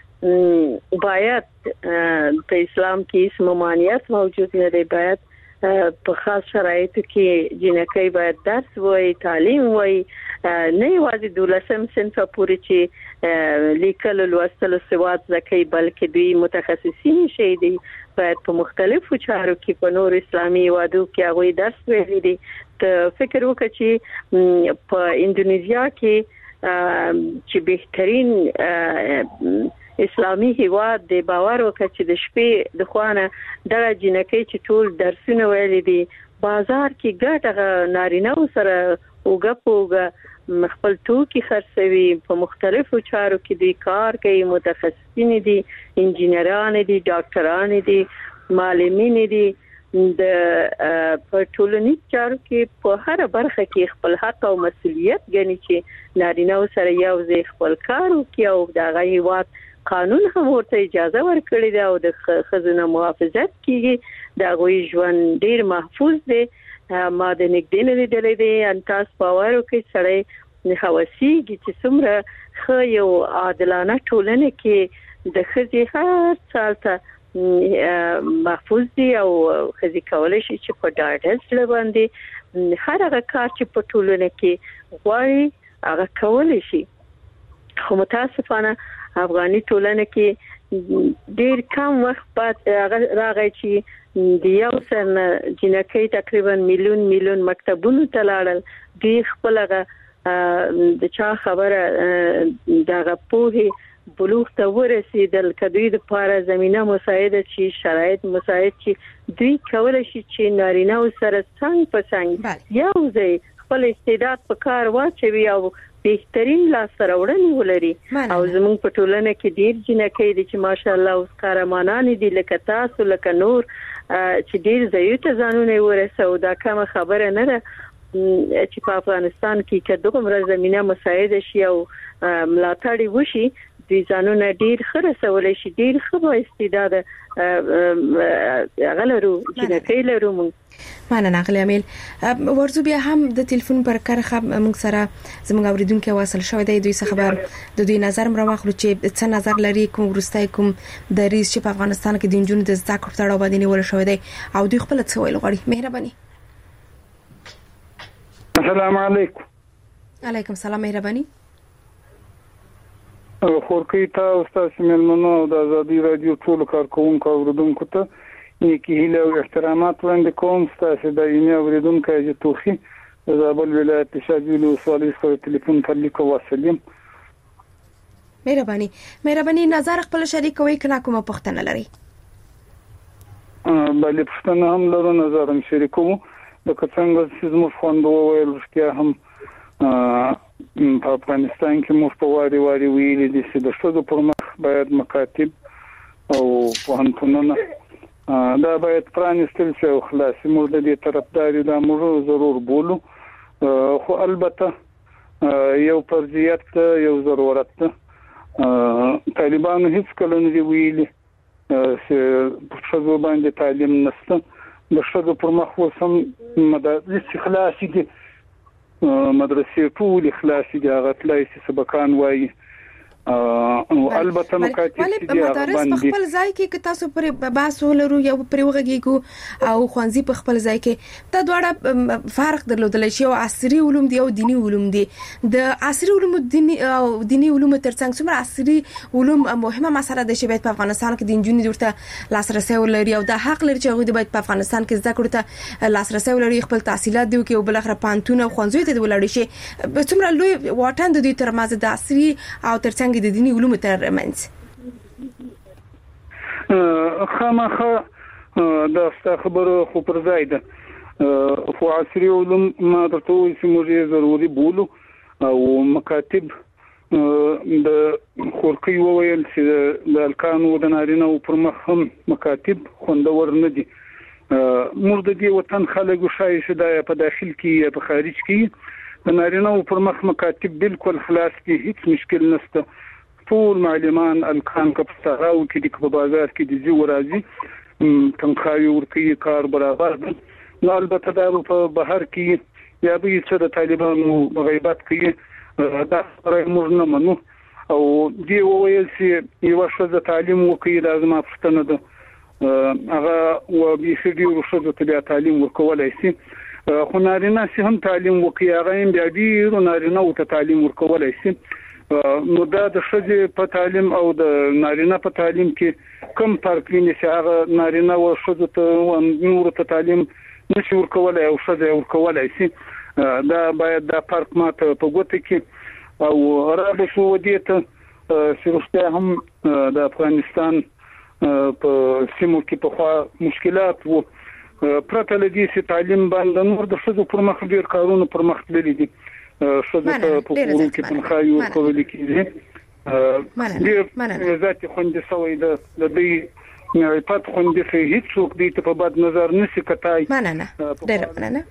چې باید په اسلام کې اسم ممانعت موجود نه دی باید په خاص شرایطو کې جنکۍ باید درس وای تعلیم وای نه یوازې دولسم صنف پورې چې لیکل لوستل سواد زکې بلکې دوی متخصصین شي دي باید په مختلفو چارو کې په نور اسلامي وادو کې هغه درس ویلي دي ته فکر وکړه چې په انډونیزیا کې چې بهترین اسلامي هیواد د باور وکړي چې د شپې د خوانه د جنکۍ چې ټول درسونه ویلي دي بازار کې ګټه نارینه سره وګپوګه خپل توکي خرڅوي په مختلفو چارو کې دوی کار کوي متخصصین دي انجینران دي ډاکټران دي معلمین دي د په ټولنیز چارو کې په هر برخه کې خپل حق او مسؤلیت غني چې نارینه سره یو ځای خپل کار وکړي او د غیوات قانون هم ورته اجازه ورکړي دا او د خزانه محافظت کیږي دا غوي ژوند ډیر محفوظ دی ما د نګدین لیدلې دي ان تاسو باور وکړئ سره حواسيږي چې څومره خو یو عادلانه ټولنه کې د خزي هر څالته محفوظ دي او خزي کولای شي چې په ډاډه سره باندې هر هغه کار چې په ټولنه کې غواړي هغه کولای شي خو متاسفانه افغاني ټولنه کې ډیر کم وخت بعد راغی چې د یو سن جنکۍ تقریبا میلیون مکتبونو ته لاړل دی خپلغه د چا خبره دغه پوهه بلوغ ته ورسېدل کدوې د لپاره زمينه مساعده چې شرایط مساعد چې دوی کولای شي چې نارینه سره څنګه په څنګه یو ځای خپل استعداد په کار واچوي او بهترین لاس راوړنې ولري او زموږ په ټولنه کې ډیر جنکۍ دي چې ماشاءالله اوس کارمانان دي لکه تاسو لکه نور چې ډیر ځایو ته ځانونه ورسو دا کوم خبره نه ده چې په افغانستان کې کډوم را زمينه مساعده شي او ملاتړ وشي د ځانونه ډیر خرڅولې شي ډیر خو استعداد غلرو جنکۍ لرو مننه غلی امیل ورزو بیا هم د ټلیفون پر کرخه موږ سره زموږ اوریدونکو واصل شوی دی دوی څه خبر د دوی نظر مر واخلو چې څه نظر لري کوم ورستای کوم د ریس چې په افغانستان کې د انجونو د زده کړو تړاو باندې نیول شوی دی او دوی خپل څه ویل غواړي مهرباني السلام علیکم علیکم السلام مهرباني خورکی تا استاد ملمنو د ازادي رادیو ټول کارکونکو اوریدونکو ته نیکی هیله او احترامات وړاندې کوم تاسو د یمه اوریدونکو چې توخي زابل ولایت شاجوی ولسوالۍ سره ټلیفون پر لیکو واسلم مهرباني نظر خپل شریکوي کنا کومه پښتنه لري بلې پښتنه هم لرو نظر هم شریکوم د څنګه چې زموږ خوند وویل چې هم په افغانستان کې مستواري ویلي دي چې د ښځو پر مخ باید مکاتب او پوهنتونونه دا باید پرانستل شي او خلاص موږ د دې طرفداري د موږ ضرور بولو خو البته یو فرضیت یو ضرورت طالبانو هیڅ کله نه ویلي چې ښځو باندې تعلیم نشته د ښځو پر مخ وسم مدارس خلاصي دي مدرسې ټول خلاصي دي هغه تلای چې سبقان وایي او البته مکاتب دي مدارس په خپل ځای کې تاسو پر بحث ولرو یو پر وغږیږو او خوانزي په خپل ځای کې دا دواړه فرق درلودل شي او عصري علوم دي او ديني علوم دي د عصري علوم او ديني علوم ترڅنګ څومره عصري علوم مهمه مسله ده چې په افغانستان کې د انجونې درته لاسرسي ولري او د حق لري چې هغه د په افغانستان کې زده کړو ته لاسرسي ولري خپل تحصیلات دی او بل اخر پانتون او خوانزي ته ولري شي څومره لوی واټن د دې ترمنځ د عصري او ترڅنګ د دینی علوم ترمنځ خامخه دا خبره خو پر ځای ده خو عصري علوم ما درته وایي چې موږ ضروري بولو او مکاتب د خورکی وویل چې د الکانو د نارینه او پر مخ هم مکاتب خوندور نه دي موږ د دې وطن خلکو شایسته ده په داخل کې په خارج کې د نارینه پر مخ مکاتب بالکل خلاص دي، هیڅ مشکل نشته. ټول معلمان الکان کپستاو کې د په بازار کې د زیو راځي تنخواهي ورکوي، کار برابر دي. نو البته دا په بهر کې یا به چې د طالبانو غیبت کوي دا موږ نه منو. او دی وویل چې یو ښځه تعلیم وکړي لازم پښتنه ده هغه و به شډي ورشد ته بیا تعلیم ورکولای شي، خو نارینه چې هم تعلیم وکړي هغه هم بیا ډیر نارینه او ته تعلیم ورکولای شي. نو دا د ښځې په تعلیم او د نارینه په تعلیم کې کوم فرق ویني چې هغه نارینه او ښځه ته نور ته تعلیم نشي ورکولای او ښځه ورکولای شي. دا باید دا فرق ماته په ګوته کې او رابطه ودیته سرسته هم د افغانستان په سیمو کې په خوا مشکلات وو پرته لدی چې تعلیم باندې نور د ښځو پر مخ ډیر کارونه پر مخ تللي دي. ښځو ته په کورو کې تنخواهي ورکول کېږي ډیر ذاتي خوندې سوی د دې پات خوندې چې هیڅوک دې ته په بد نظر نشي کتای. مننه ډیر مننه.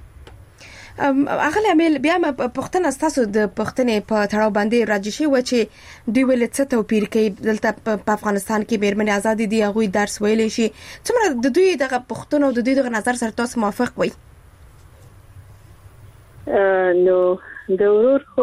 اغلی امیل بیا پښتنه تاسو د پښتنې په تړاو باندې راځي شي و چې دوی ول څه توپیر کوي دلته په افغانستان کې بیرمن ازادي دی هغه درس ویلې شي څومره د دوی دغه پښتنو د دوی دغه نظر سره تاسو موافق وي؟ نو د ورور خو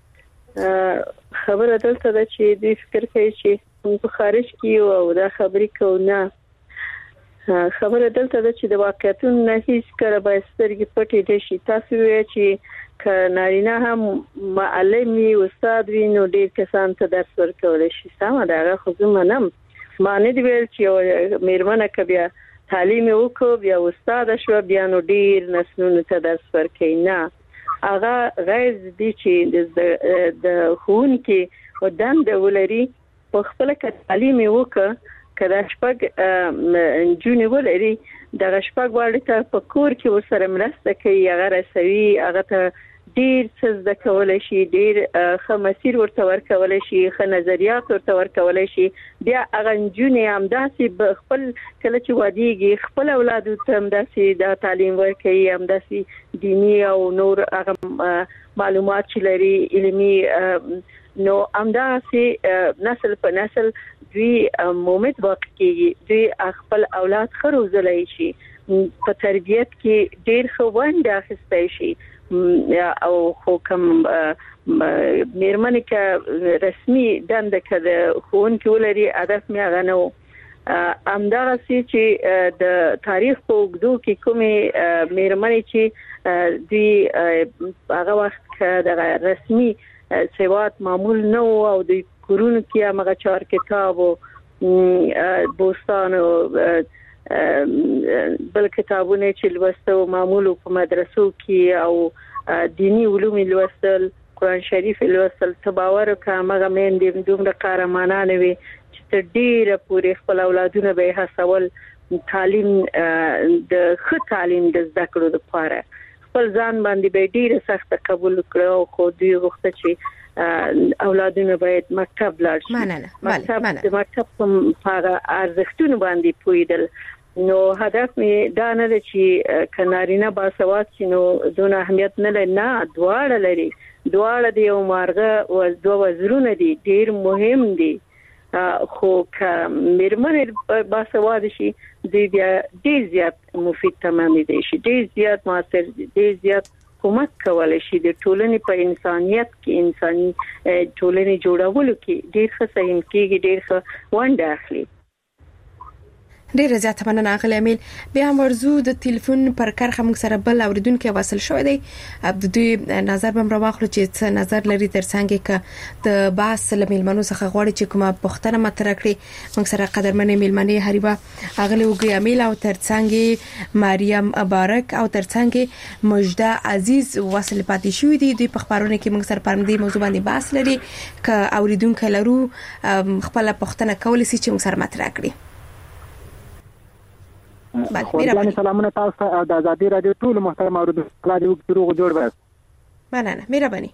خبره دلته ده چې دوی فکر کوي چې په خارج کې او دا خبرې کوي خبره دلته ده چې د واقعیتونو نه هیڅ کله به سترګې پټې دي شي. تاسو وایئ چې ک نارینه هم معلمي استاد وي نو ډیر کسان ته درس ورکول شي. سمه ده هغه خو زه منم، ما نه دی ویل چې میرمنه که بیا تعلیم وکړو بیا استاد شو بیا نو ډیر نسلونو ته درس ورکوي. نه هغه غیر دي چې د ښوونکي ودان د ولري په خپل کې تعلیم وکړي کله شپږ جون ولري د شپږ وړ ته په کور کې ورسره مرسته کوي هغه رسوي هغه ته ډیر څه د کولای شي ډیر خمسیر ورته ورکول شي خ نظریات ورته ورکول شي بیا هغه جون هم داسې خپل کله چې واديږي خپل اولاد ته هم داسې د تعلیم ورکوي هم داسې دینی او نور هغه معلومات چې لري علمي نو همداسې نسل په نسل دوی مومت واقعي دوی خپل اولاد خروزلای شي په تربيت کې ډیر خوند اخیستای شي او خو کوم میرمنې کې رسمي دنده کړه خون کې ولري هدف مې غنو همداسې چې د تاریخ په وګړو کې کومه میرمنې چې دوی هغه وخت د رسمي سواد معمول نه او د کورونو کې هغه چار کتاب او بوستان او بل کتابونه چې لوستو معمول په مدرسو کې او دینی علوم لوستل قرآن شریف لوستل تباور کومه مې دومره قهرمانانه وي چې ډیره پوری خپل اولادونه به حسول تعلیم د خو تعلیم د زده کړو لپاره خپل ځان باندې به ډیره سخت قبول کړو خو دوی غوښته چې اولادونه باید مکتب لاړ شي مکتب په ارزښتونو باندې پویدل. نو هدف می دا نه چې کنارینه باسواد شنو دونه اهمیت نه لري نه دواړه دی او مارغه او دوه وزرونه دي ډیر مهم دي خو که میرمنې باسواد شي دوی بیا ډیر زیات مفید تمامي دي شي ډیر زیات مؤثر دي ډیر زیات کومک کولای شي د ټولنې په انسانيت کې انساني ټولنې جوړولو کې ډیر ښه سهم کېږي ډیر ښه ونډه اخلي. ډیر زیات مننه اغلی امیل. بیا هم ورزو د ټلیفون پر کرخه موږ سره بل اوریدونکو وصل شوی دی د دوی نظر بم راوخلو چې څه نظر لري ترڅنګ ک د باس لمیلمنو څخه غواړي چې کومه پښتنه مطرح کړي موږ سره قدرمنې میلمنې هریبا اغلی وګي امیل او ترڅنګ مریم مبارک او ترڅنګ مجده عزیز وصل پاتې شوی دی دوی په خبرونه کې موږ سره پرمدي موضوع باندې باس لري ک اوریدونکو لرو خپل پښتنه کول سي چې موږ سره مطرح کړي. خورجانې سلامونه تاسو ته او د ازادي رادیو ټول محترم اوریدونکو ته روغ جوړ بس. مننه مهرباني.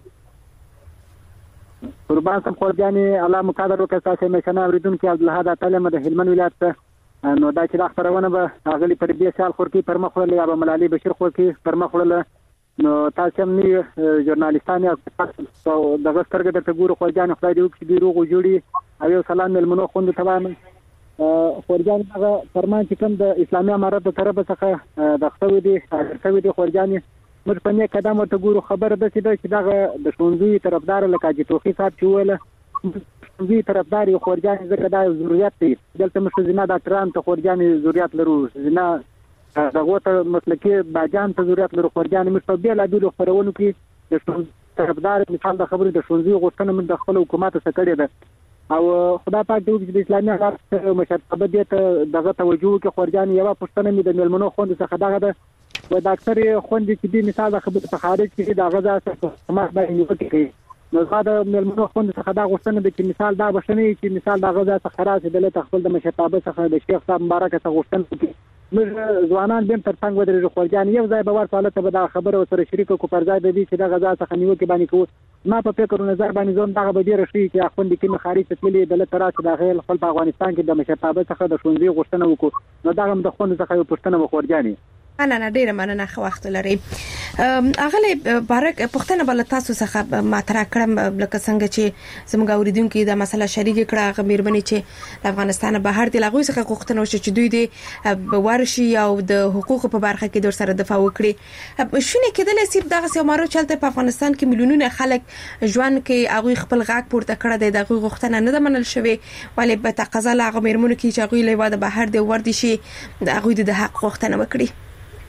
قربان سم خورجانې الله مقدر وکړه تاسو مشنه اوریدونکو عبدالحد تعلیم د هلمند ولایت ته نو دا چې خبرونه به اغلی پر دې سال خور کې پر مخ وړل یا به ملالي بشیر خور کې پر مخ وړل نو تاسو هم نه ژورنالیستان یا دغه سترګې د ګورو خوځان خدای دې وکړي دی روغ جوړي او یو سلام ملمنو خوند تمام خورجان هغه فرمان چې کوم د اسلامي امارت د طرف څخه د خپل دي حاضر دي خورجان موږ په نه قدم ته ګورو خبره ده چې دغه د شونځي طرفدار لکه چې توخي صاحب چوله شونځي طرفدار یو خورجان ځکه دا ضرورت دی دلته مشه زنا ډاکټران ته خورجان ضرورت لرو زنا دغه ته مسلکي باجان ته ضرورت لرو خورجان موږ په بیل ادلو خبرونه کې د شونځي طرفدار مثال د خبرې د شونځي غوښتنه من د خپل حکومت څخه کړې ده او خدای پاک دې د اسلامي امارت مشرتابه دې ته دغه توجه کې خورجان یو پښتنه مې د ملمنو خوند څخه دغه ده و ډاکټر خوند چې دې مثال د خبرې په خارج کې دغه ځکه ما باندې وکړي نو زه د ملمنو خوند څخه دا غوښتنه ده چې مثال دا بشنه چې مثال دغه ځکه خراس دې له خپل د مشرتابه څخه د شیخ صاحب مبارک څخه غوښتنه وکړي موږ ځوانان بیم تر څنګ ودرېږو خورجان یو ځای به ورته ته به دا خبره سره شریک کو پر ځای د دې چې دغه ځای څخه نیوکه باندې کوو ما په فکر نظر باندې زون دغه به ډیر شي چې خوند کې خارج تللی د لتراس د غیر خپل په افغانستان کې د مشرتابه څخه د شونځي غوښتنه وکړو نو دغه د خوند څخه یو پښتنه وخورجاني انا ډیره مننه خو وخت لري اغله بارک پښتنه بل تاسو څخه ماته کړم لکه څنګه چې زموږ اوریدونکو دا مسله شریک کړه غمیربني چې د افغانستان بهر د لغوي څخه غوښتنه وشي چې دوی د ورشي او د حقوقو په برخه کې د سره دفاع وکړي شونه کېدل چې دغه سیمارو چلته په افغانستان کې میلیونونه خلک ژوند کې هغه خپل غاک پورته کړه د دغه غوښتنه نه منل شوی ولی به تقاضا لا غمیرمنو کې چې هغه له واده بهر د ور دي شي هغه د حق غوښتنه وکړي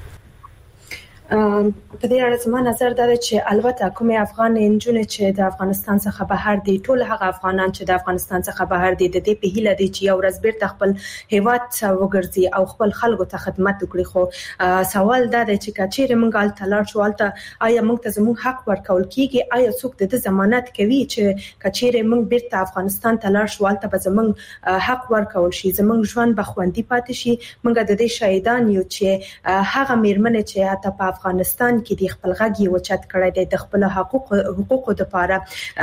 په دې اړه زما نظر دا دی چې البته کومه افغان انجونې چې د افغانستان څخه بهر دي ټول هغه افغانان چې د افغانستان څخه بهر دي د دې په هیله دي چې یو ورځ بیرته خپل هیواد وګرځي او خپل خلکو ته خدمت وکړي خو سوال دا دی چې کچېره مونږ ال تلار شوالته آیا مونږ ته زموږ حق ورکول کیږي آیا څوک د ضمانت کوي چې کچېره مونږ بیرته افغانستان تلار شوالته به زموږ حق ورکول شي زموږ ژوند بخوندي پاتې شي مونږ د دې شاهدان یو چې هغه میرمنې چې حتی په افغانستان کې د خپل غږی وچت کړی دی د خپل حقوقو لپاره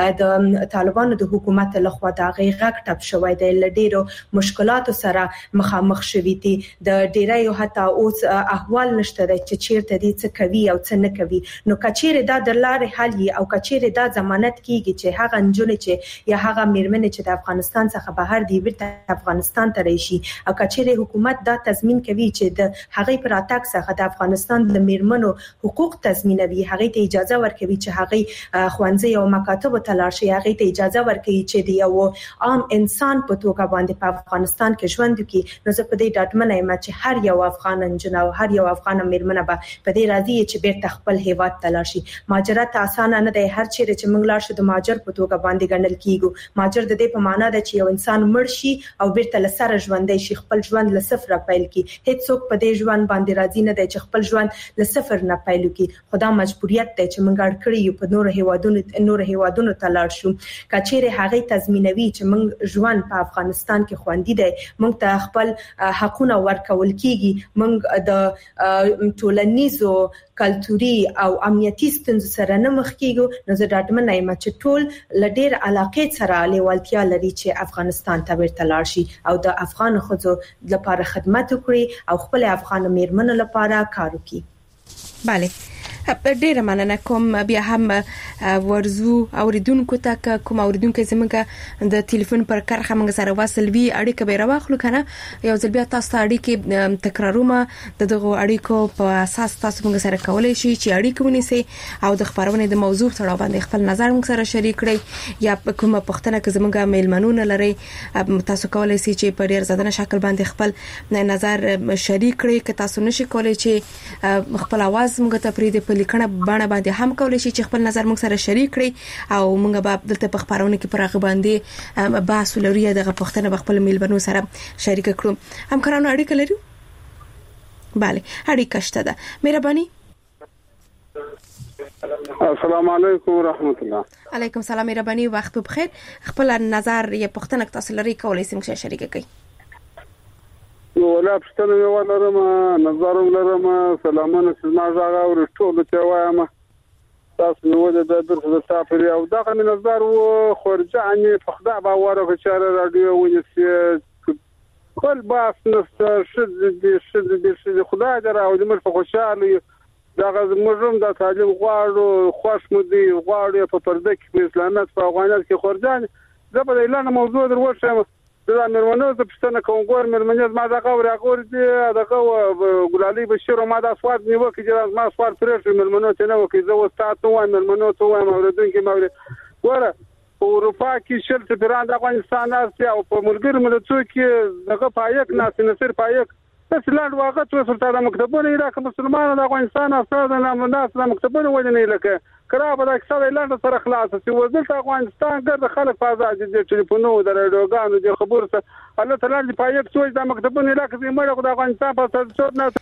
د طالبانو د حکومت لخوا د غږ ټپ شوی دی ل ډیرو مشکلاتو سره مخامخ شوی دي د ډیرایو حتی اوس احوال نشته چې چیرته دي څه کوي او څه نه کوي نو کچېره دا د لارې حل او کچېره دا ضمانت کیږي چې هغه انجونې چې یا هغه میرمنې چې د افغانستان څخه بهر دی بیرته افغانستان ته راشي او کچېره حکومت دا تضمین کوي چې د هغه پر اتاک څخه د افغانستان د میرمنو حقوق تضمینوي هغه ته اجازه ورکوي چې هغه خوانځي او مکاتب ته لاړ شي هغه ته اجازه ورکوي چې د یو عام انسان په توګه باندې په افغانستان کې ژوند وکړي نو زه په دې ډاډمنه یم چې هر یو افغان انجن او هر یو افغان میرمنه به په دې راضي چې بیرته خپل هیواد ته لاړ شي مهاجرت اسانه نه دی هر چیرې چې موږ لاړ شو د مهاجر په توګه باندې ګڼل کیږي مهاجر د دې په معنا ده چې یو انسان مړ شي او بیرته لسره ژوندۍ شي خپل ژوند له صفر پیل کړي هیڅ څوک په دې ژوند باندې راضي نه دی چې خپل ژوند له صفر نه پیل کړي خدا مجبوریت دی چې موږ اړ یو په نور هیوادونو ته لاړ شو کچېره هغه تضمینوي چې موږ ژوند په افغانستان کې خوندي دی موږ ته خپل حقونه ورکول کیږي موږ د ټولنیزو کلتوري او امنیتي ستونزو سره نه مخ کیږو نو زه ډاډمنه یم چې ټول لډیر علاقې سره لیوالتیا لري چې افغانستان ته ورته لاړ شي او د افغان ښځو لپاره خدمت وکړي او خپل افغان میرمنو لپاره کار وکړي بله ډیره مننه کوم بیا هم ورزو اوریدونکو ته کوم اوریدونکو زموږ د ټلیفون پر کرخه موږ سره وصل وی اړیکه به راوخلو کنه یو ځل بیا تاسو ته اړیکه تکرارومه دغه اړیکو په اساس تاسو موږ سره کولای شئ چې اړیکه ونیسئ او د خبرونه د موضوع سره باندې خپل نظر موږ سره شریک کړئ یا کومه پښتنه که زموږ میلمنونه لري تاسو کولای شئ چې په ډیر ځدنه شکل باندې خپل نظر شریک کړئ که تاسو نشئ کولای چې خپل आवाज موږ ته پرې د لیکنه باندې باندې هم کولای شي چې خپل نظر موږ سره شریک کړي او موږ به دلته په خبرونه کې پرغه باندې بحث لري دغه پښتنه خپل میلمنو سره شریک کړو همکارانو اړیکه لري bale اړیکه شته ده مهرباني السلام علیکم ورحمت الله علیکم السلام مهرباني وخت بخیر خپل نظر یا پښتنه تاسو لري کولای شئ موږ شریک کړئ ولا پښتنه یو لرم نظر لرم سلامونه سما ژغه او ټول ته وایم تاسو نو د درس د سافر او دغه نظر و خورجاني فخدا باور او چار رادیو ونیسي کل باس نفس شد خدای دره او د مر په خوشاله دا موږ د تعلیم غواړو خوښ مو دی غواړو په پرده کې په اسلامت په افغانستان کې خورجان زه په اعلان موضوع دروښم دا مېرمنو د پښتنه کوم ګور مېرمنې ما دا غوړ دي دغه ګلالي بشیر ما دا سواد نیو کې چې ما سواد پرې مېرمنو ته نو کې زه وستاتو وایم مېرمنو ته وایم اوریدونکو موري ګوره په اروپا کې شل سفیران د افغانستان او په ملګرو ملتونو کې دغه پایک نصر پایک بس لاند واقع تو سلطان مکتبونه عراق مسلمانانو د افغانستان افراد نه ناس مکتبونه ولنه لکه کرا په اکثر اعلان سره خلاص چې وزارت افغانستان ګرد خلک فازاد دي ټلیفونونو د رادیوګانو د خبرو سره الله تعالی د پایک څوې د مکتبونه عراق زموږ د افغانستان په څیر نه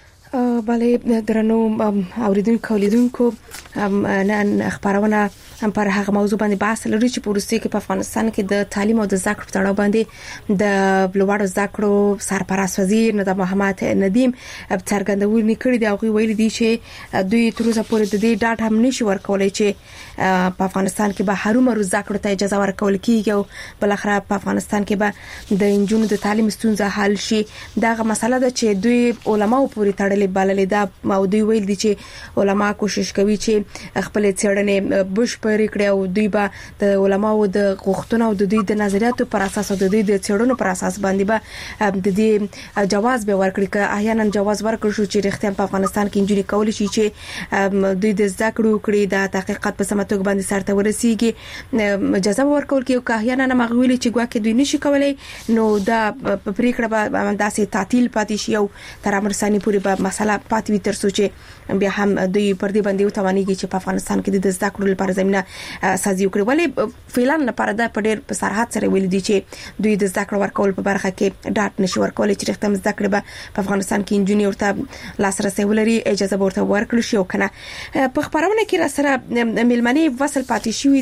بله درنو اوریدونکو نن خبرونه هم پر هغه موضوع باندې بحث لري چې په روسیې کې په افغانستان کې د تعلیم او د زده کړو تړاو باندې د لوړ زده کړو سرپرست وزیر نظام محمد ندیم څرګندونې کړې دي او ویلي دي چې دوی تر اوسه پورې د دې ډاټ هم نشي ورکولای چې په افغانستان کې به هرومرو زده کړو ته اجازه ورکول کیږي او بل اخر په افغانستان کې به د انجونو د تعلیم ستونزه حل شي دغه مسله ده چې دوی علماو پورې تړلې بللې ده او دوی ویل دي چې علما کوشش کوي چې خپل څېړنې بشپړې کړي او دوی به د علماو د غوښتنو او د دوی د نظریاتو پر اساس او د دوی د څېړنو پر اساس باندې به د دې جواز به ورکړي که احیانا جواز ورکړي شو چې رښتیا په افغانستان کې انجونې کول شي چې دوی د زده کړو کړي د تحقیقات په سمه توګه باندې سرته ورسیږي اجازه ورکول کیږي که احیانا مغویل چې ګواکې دوی نشي کولای نو دا پریکړه به داسې تعطیل پاتې شي او تر امر ثاني پورې به مسله پاتې وي تر څو چې بیا هم دوی پر دې باندې وتوانیږي چې په افغانستان کې د زده کړو لپاره زمينه سازي وکړي ولې فعلان لپاره دا په ډېر په سرحد سره ویل دي چې دوی د زده کړو ورکول په برخه کې ډاټ نشي ورکول چې رښتیا زده کړې به په افغانستان کې انجونی ورته لاسرسي ولري اجازه ورته ورکړي شي او کنه په خبرونه کې را سره ملمنې وصل پاتې شوې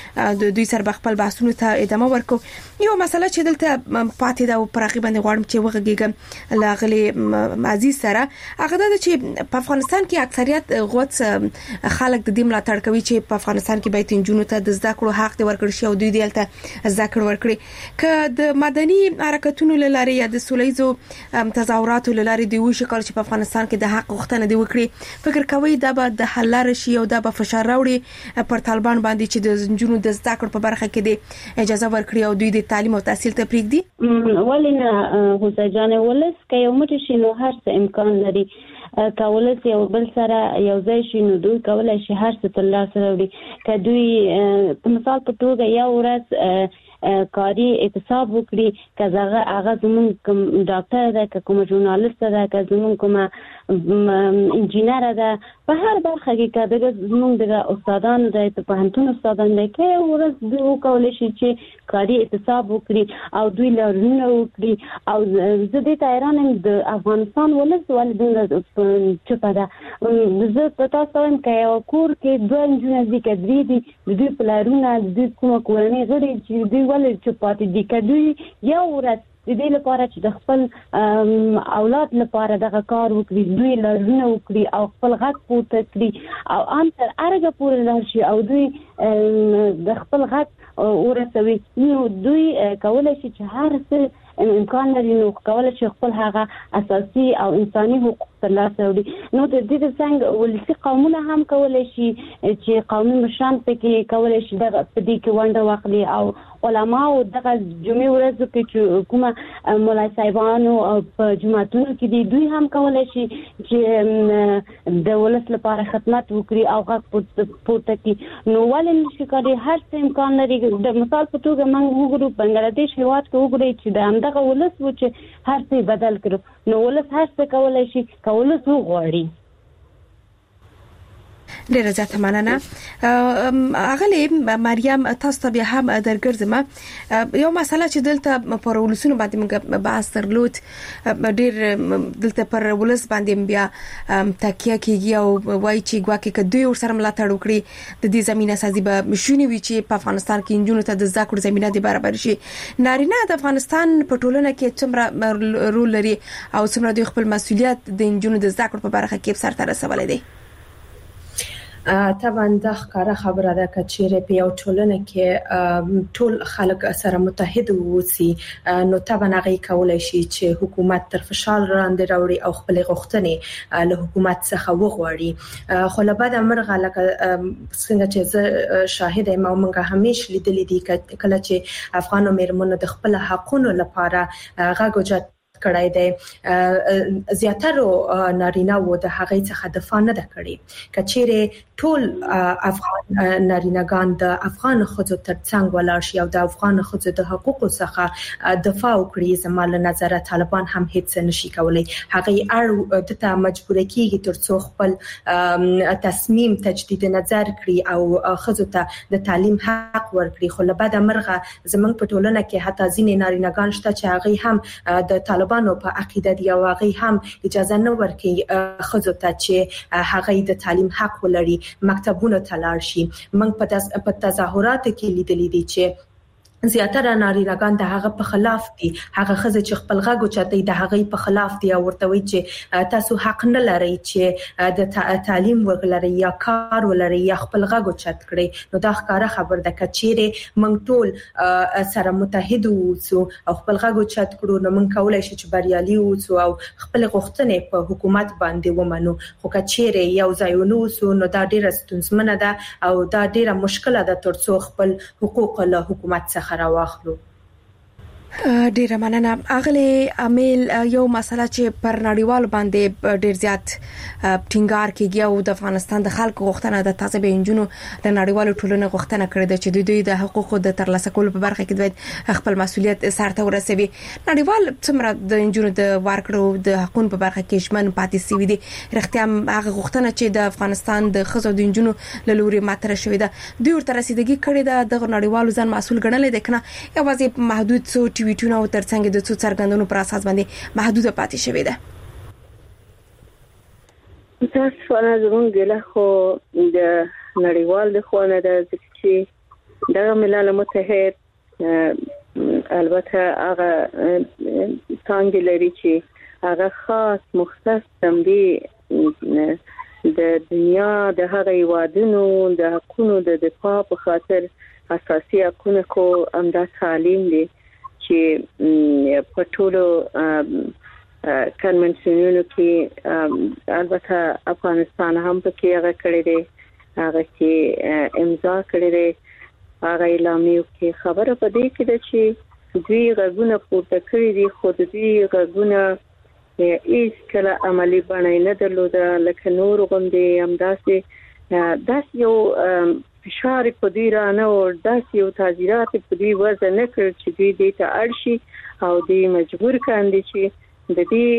دي دوی سره خپل بحثونو ته ادامه ورکو یو مسله چې دلته پاتې دا په رقیب باندې غواړم چې وغږیږم لاغلي عزیز سره هغه د چې په افغانستان کې اکثریت غوڅ خلک د دې ملاتړ کوي چې په افغانستان کې باید انجونو ته د زده کړو حق ورکړي شي او دوی دلته زده کړو ورکړي که د مدني حرکتونو لاري یا د سولېزو تظاهراتو لاري دی وشي کول چې په افغانستان کې د حق غوښتنه دی وکړي فکر کوي دا به د حل لار شي او دا به فشار راوړي پر طالبان باندې چې د انجونو د زده کړو په برخه کې دی اجازه ورکړي او دوی د تعلیم او تحصیل ته پریږدي ولنه حسین جان ولس کې یو مټ شي نو هر څه امکان لري کولای شي یو بل سره یو ځای شي نو دوی کولای شي هر څه تر لاسه راوړي که دوی په مثال په توګه یو ورځ کاری اعتصاب وکړي که هغه زموږ کوم ډاکټر ده که کوم ژورنالیست ده که زموږ کوم انجینر ده په هر برخه کې که زموږ د استادانو ده په پوهنتون استادان ده که ورځ دوی وکولای شي چې کاری اعتصاب وکړي او دوی لارښوونه وکړي او زه دې ته حیران یم د افغانستان ولس ولې دومره چوپه ده زه په تاسو وایم که یو کور کې دوه نجونې دي که درې دي د دوی پلارونه د دوی کومه کورنۍ غړي چې دوی ولې چوپ پاتې دي که دوی یو ورځ د دې لپاره چې د خپل اولاد لپاره دغه کار وکړي دوی لارښوونه وکړي او خپل غږ پورته کړي او ان تر ارګه پورې لاړ شي او دوی د خپل غږ ورسوي نو دوی کولای شي چې هر څه امکان لري نو کولای شي خپل هغه اساسي او انساني حقوق ترلاسه کړي نو د دې څنګه ولسی قومونه هم کولای شي چې قومي مشران پکې کولای شي د دې کې ونډه واخلي او علما او دغه جمعې ورځ کې کومه مولای صاحبانو په جماعتونو کې دي دوی هم کولای شي چې د ولس لپاره خدمت وکړي او غږ پورته کړي نو ولې نشي کولای هر څه امکان لري د مثال په توګه موږ وګورو بنگلاديش هیواد کې وګورئ چې د همدغه ولس و چې هر څه بدل کړو نو ولس هر څه کولای شي کولای شي غواړي ډیره زیاته مننه اغلی مریم تاسو ته بیا هم درګرځم یو مسله چې دلته پر ولسونو باندې موږ بحث درلود ډیر دلته پر ولس باندې بیا تکیه کیږي او وایي چې ګواکې کدوې ورسره ملاتړ وکړي د دې زمينه سازي به مشونی وي چې په افغانستان کې انجونو ته د ذکر زمينه دي برابر شي نارینه د افغانستان په ټولنه کې څومره رول لري او څومره د خپل مسولیت د انجونو د ذکر په برخه کې سره رسولې دي طبعا د ښکارا خبره ده چې په یو ټولنه کې ټول خلک سره متحد ووسی نو طبعا هغه کولای شي چې حکومت تر فشار لاندې راوړي او خپل غوښتنې له حکومت څخه وغواړي خو له بعد مرغه لکه څنګه چې زه شاهد یم او موږ همیشه لیدلې دي کله چې افغان میرمنو د خپل حقونو لپاره غږ اوچت کړای دی زیاتره نارینه وو د هغې څخه دفاع نه کړي کچېره ټول افغان نارینه‌ګان د افغان خځو ترڅنګ ولاړ شي او د افغان خځو د حقوقو څخه دفاع وکړي زموږ نظر طالبان هم هیڅ نشي کولای هغه ته مجبور کیږي ترڅو خپل تصمیم تجدید نظر کړي او خځو ته د تعلیم حق ورکړي خو له بعد مرغه زمونږ په ټولنه کې حتی ځینې نارینه‌ګان شته چې هغه هم د طالبانو په عقیده دی او هغه هم اجازه نه ورکړي خځو ته چې هغه د تعلیم حق ولري مکتبونو ته لاړ شي موږ په تظاهراتو کې لیدلې دي چې زیاتره نارینه‌ګان د هغه په خلاف دي هغه خزه چې خپل غږ اوچتي د هغه په خلاف دي او ورته وایي چې تاسو حق نه لرئ چې د تعلیم ولرئ یا کار ولرئ یا خپل غږ اوچت کړئ نو دا ښکاره خبر ده کچېره موږ ټول سره متحد اوسو او خپل غږ اوچت کړو نو موږ کولای شو چې بریالي اوسو او خپل غوښتنې په حکومت باندې ومنو خو کچېره یو ځای ونوسو نو دا ډیره ستونزمنه ده او دا ډیره مشکله ده ترڅو خپل حقوق له حکومت څخه راواخلو ډیره مننه اغلی امیل یو مسله چې پر نړیوال باندې ډیر زیات ټینګار کیږي او د افغانستان د خلکو غوښتنه د تازه بینجونو د نړیوال ټولنې غوښتنه کړې ده چې دوی د حقوقو د ترلاسه کولو په برخه کې دوی خپل مسولیت سرته ورسوي نړیوال څومره د انجونو د ورکړو د حقوقو په برخه کې شمن پاتې سوي دي رښتیا هغه غوښتنه چې د افغانستان د خزو د انجونو له لوري ماته شوې ده دوی ورته رسیدګي کړې ده د نړیوالو ځان مسؤل ګڼل دي کنه یوازې محدود څو ټویټونه او ترڅنګ د څو څرګندونو پر اساس باندې محدود پاتې شوې ده تاسو ونه زموږ له خو د نړیوال د خوانه د چې د ملل متحد البته هغه څنګه لري چې هغه خاص مختص تمدي د دنیا د هغه وادونو د حقوقو د دفاع په خاطر اساسي حقوقو کو امدا تعلیم دي چې په ټولو کنونشنونو کې البته افغانستان هم پکې هغه کړی دی هغه چې امضا کړی دی هغه اعلامیه کې خبره پدې کې ده چې دوی غږونه پورته کړی دي خو دوی غږونه هیڅ کله عملی بڼه نه درلوده لکه نور غوندې همداسې یو فشار په دوی را نه او داسې یو تعزیرات په دوی وزن نه کړ چې دوی دې ته اړ شي او دوی مجبور کاندي چې د دې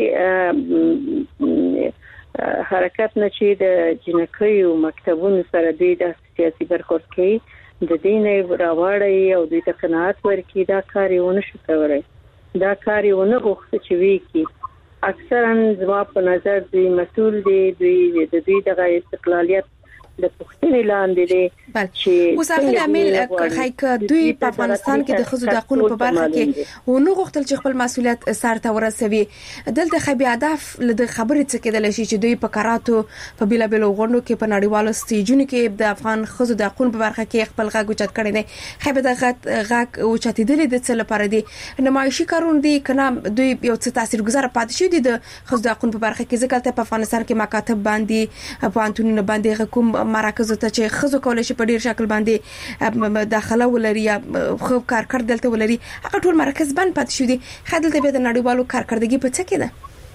حرکت نه چې د جنکیو مکتبونو سره دوی د سیاسي برخورد کوي د دې نه راوړی او دوی ته قناعت ورکړي دا کار یې ونه شو کولای دا کار یې ونه غوښته چې وی کی اکثرا زما په نظر دوی مسؤل دي دوی د دوی د استقلالیت د پښتنې لاندې دي چې وساخل عامل خایک دوی په افغانستان کې د خزو د حقوقو په برخه کې ونه غوښتل چې خپل مسولیت سرته ورسوي دلته خبي هدف د خبرې څخه کېدل شي چې دوی په کراتو په بیلابل غونډو کې په نړیوالو سټیجونو کې د افغان خزو د حقوقو په برخه کې خپل غږ اوچت کړي دي خبي د غږ اوچتېدل د څه لپاره دي نمایشي کارون دي کنه دوی یو څه تاثیرګذار پاتې شي د خزو د حقوقو په برخه کې ځکه ته په افغانستان کې مکاتب باندې په انټونینو باندې حکومت مراکز ته چې خزو کولای شي په ډیر شکل باندې داخله ولري یا خو کارکړ دلته ولري هغه ټول مرکز باندې پاتې شو دي خدلته به د نړیوالو کارکړدګي په څه کې ده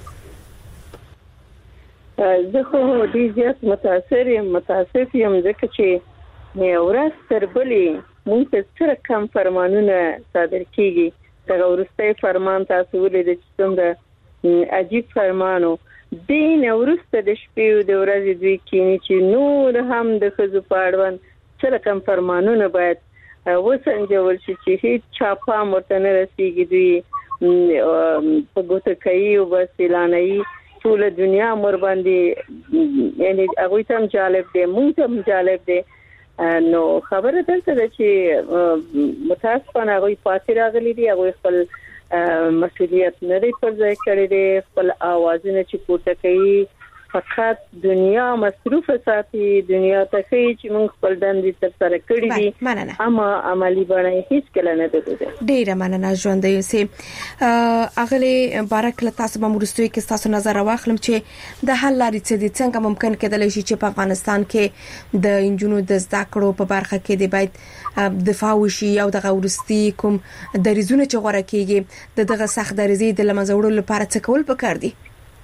زه خو دې زیات متاثر یم ځکه چې ورځ تر بلې موږ څه کم فرمانونه صادر کیږي دا ورسته فرمان تاسو ولې د څنګه عجیب فرمانو دین ورسته د شپې او د ورځې دوی کینی چې نور هم د خزو پاړون څه کم فرمانونه باید وسنجول شي چې هیڅ چاپا مرته نه رسیږي دوی په ګوته کوي او بس اعلانوي ټول دنیا مر باندې یعنی هغه ته جالب دی مونږ ته جالب دی نو خبره دلته ده چې متاسفانه هغه پاتې راغلي دي هغه خپل مسؤلیت نه لري پر ځای کړی دی خپل اوازونه چې پورته کوي فقط دنیا مصروف ساتي دنیا ته چې موږ خپل دندې تر سره کړې دي اما عملی بڼه هیڅ کله نه ده. ډیره مننه ژوند یوسي. اغلی بارک له تاسو به مرستوي کې تاسو نظر واخلم چې د حل لارې څه دي، څنګه ممکن کېدلی شي چې په افغانستان کې د انجونو د زده کړو په برخه کې د باید دفاع وشي او د غورستي کوم دریزونه چې غوړه کیږي دغه سخت دریزي د لمزوړو لپاره څه کول پکار دي؟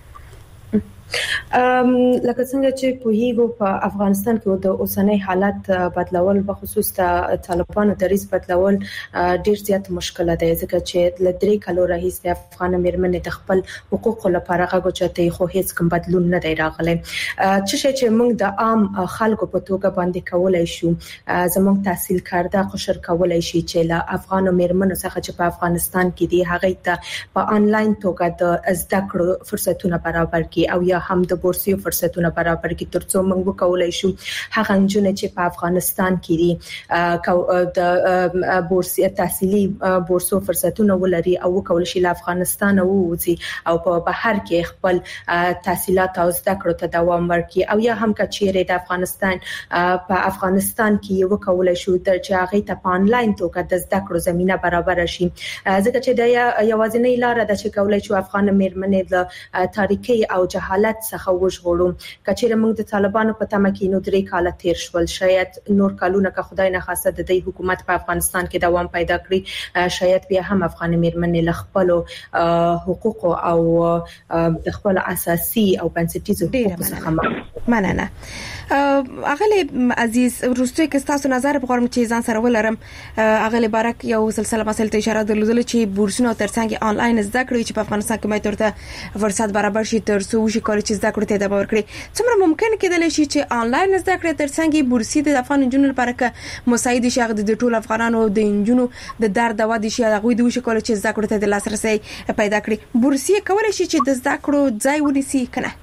لکه څنګه چې په هیغو په افغانستان کې د اوسنۍ حالت بدلول په خصوص د طالبانو دریځ بدلول ډیر زیات مشکل دی، ځکه چې ل 3 کالو راهیسې افغان میرمنې د خپل حقوقو لپاره غوښتي خو هیڅ کوم بدلون نه دی راغلی. چې موږ د عام خلکو په توګه باندې کولای شو زموږ تحصیل کارده قشر کولای شي چې له افغان میرمنو څخه چې په افغانستان کې دي هغه ته په انلاین توګه د زده کړو فرصتونه برابر کړي او یا هم د بورسي فرصتونه برابر کړي ترڅو موږ وکولای شو هغه نجونې چې په افغانستان کې دي د بورسي تحصیلي بورسو فرصتونه ولري او وکول شي له افغانستان ووځي او په بهر کې خپل تحصیلات او زده کړو ته دوام ورکړي او یا هم کچېره د افغانستان په افغانستان کې وکولای شو چې هغه ته په انلاین توګه د زده کړو زمينه برابر شي، ځکه چې د یوازینۍ لار ده چې کولای شو افغان میرمنې د تاریخي او جهالت څخه وژغورو. کچېره موږ د طالبانو په تمه کې نو 3 کال تیر شول، شاید نور کالونه که خدای نه خاصه د دې حکومت په افغانستان کې دوام پیدا کړي شاید بیا هم افغان میرمنې له خپل حقوق او د خپل اساسي او بنسټیزو حقوقو څخه مننه. اغلی عزیز وروسته کې تاسو نظر په غوړم چې ځان سره ولرم اغلی بارک یو سلسله مسایل ته اشاره درلودل چې بورسونه ترڅنګ آنلاین زده کړې چې په افغانستان کې مې ترته فرصت برابر شي ترڅو وشي کولای چې زده کړې ته د باور کړی څومره ممکن کېدلی شي چې آنلاین زده کړې ترڅنګ بورسي د افغان جنونو لپاره کې مساعد شي هغه د ټول افغانانو د انجونو د درد دوا دي شي هغه د وشي کولای چې زده کړې ته د لاسرسي پیدا کړي بورسي کولای شي چې د زده کړو ځای ونیسي کنه.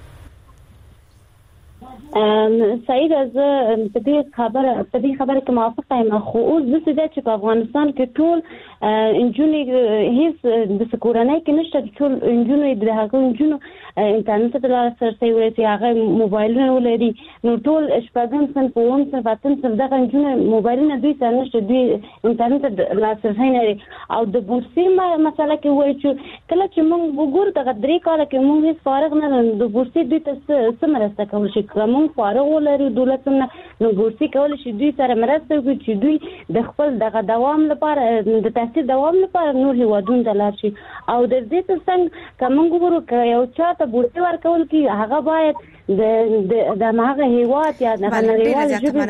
سعید از په دې خبره کې موافقه یم، خو اوس د څه چې په افغانستان کې ټول انجونې هیڅ د سکورنۍ کې نشته، ټول انجونې د هغه انجونو انټرنیټ ته لاسرسي ولري، هغه موبایلونه ولري، نو ټول شپږم صنف اووم صنف اتم صنف دغه انجونې موبایلونه دوی ته نشته، دوی انټرنیټ ته لاسرسي نه لري. او د بورسي مسله کې وایي چې کله چې موږ وګورو دغه 3 کال کې موږ هیڅ فارغ نه د بورسي دوی ته څه مرسته کولی شي، موږ فارغ ولرو دولتونه نو بورسي کولی شي دوی سره مرسته وکړي چې دوی د خپل دغه دوام لپاره د تحصیل دوام لپاره نور هیوادونو ته لاړ شي. او د دې ترڅنګ که موږ وګورو که یو چا ته بورسي ورکول کېږي هغه باید د هغه هیواد یا د نړیوال ژبې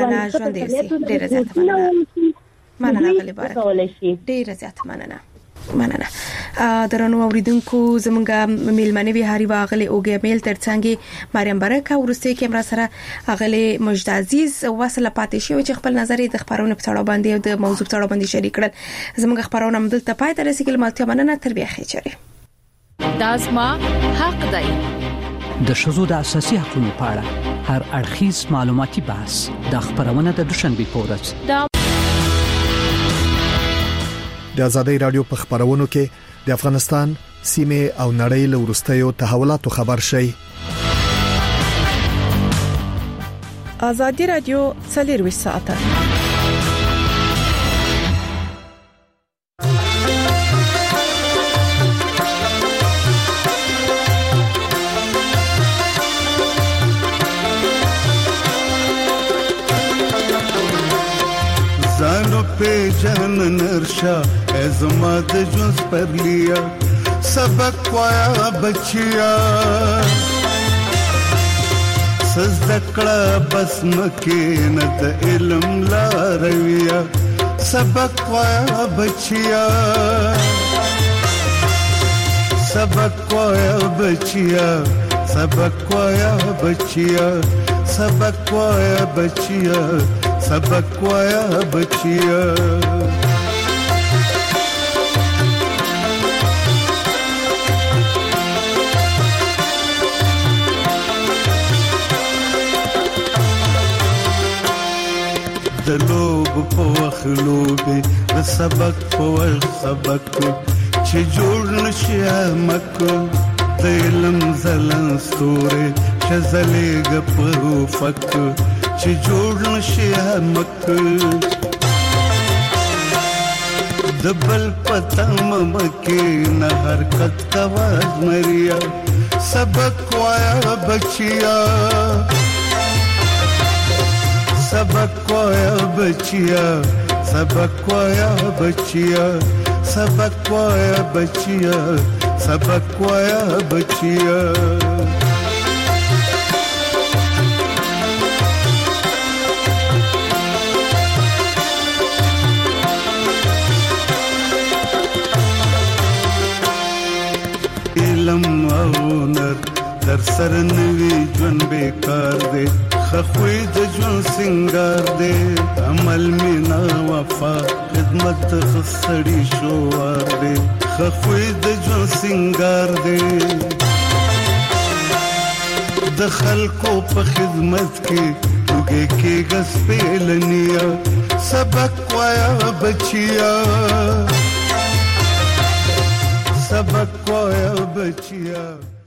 مننه. درنو اوریدونکو زمونږه میلمنه وی هاري واغله اوګه میل ترڅنګ مریم برکه ورسته کې امر سره اغله مجد عزیز وصله پاتې شو چې خپل نظر د خبرونه په اړه باندې او د موضوع په اړه باندې شریک کړل. زمونږ خبرونه مدل ته پای ته رسیدل مالته مننه تر بیا خېچري. داسما حق دی د شذو د اساسي حقوقو په اړه هر اړخیز معلوماتي بحث د خبرونه د دوشنبه پورز د ازادي رادیو په خبرونو کې د افغانستان سیمه او نړۍ له ورستیو تحولاتو خبر شي. ازادي رادیو 24 ساعته زانو په جان نرشا ازما د جوز پر لیا سبق وایا بچیا سزدکړه بس مکه نه د علم لارویا سبق وایا بچیا سبق وایا بچیا سبق وایا بچیا سبق وایا بچیا سبق وایا بچیا د لوب په وخلوبه د سبق په سبق چې جوړ نشي مکو د علم زلن ستوره شزلېګ په فک چې جوړ نشي مک دبل پتم مکه نه حرکت کواز مریا سبق وایا بچیا سبق وایا بچیا سبق وایا بچیا سبق وایا بچیا سبق وایا بچیا علم او نر در سر نوی جون بیکار دے خخوی د جون سنگار دے عمل مینا وفا خدمت خسڑی شوار دے خخوی د جون سنگار دے د خلکو په خدمت کې وګه کې غس پیلنیا سبق وایا بچیا سبق وایا بچیا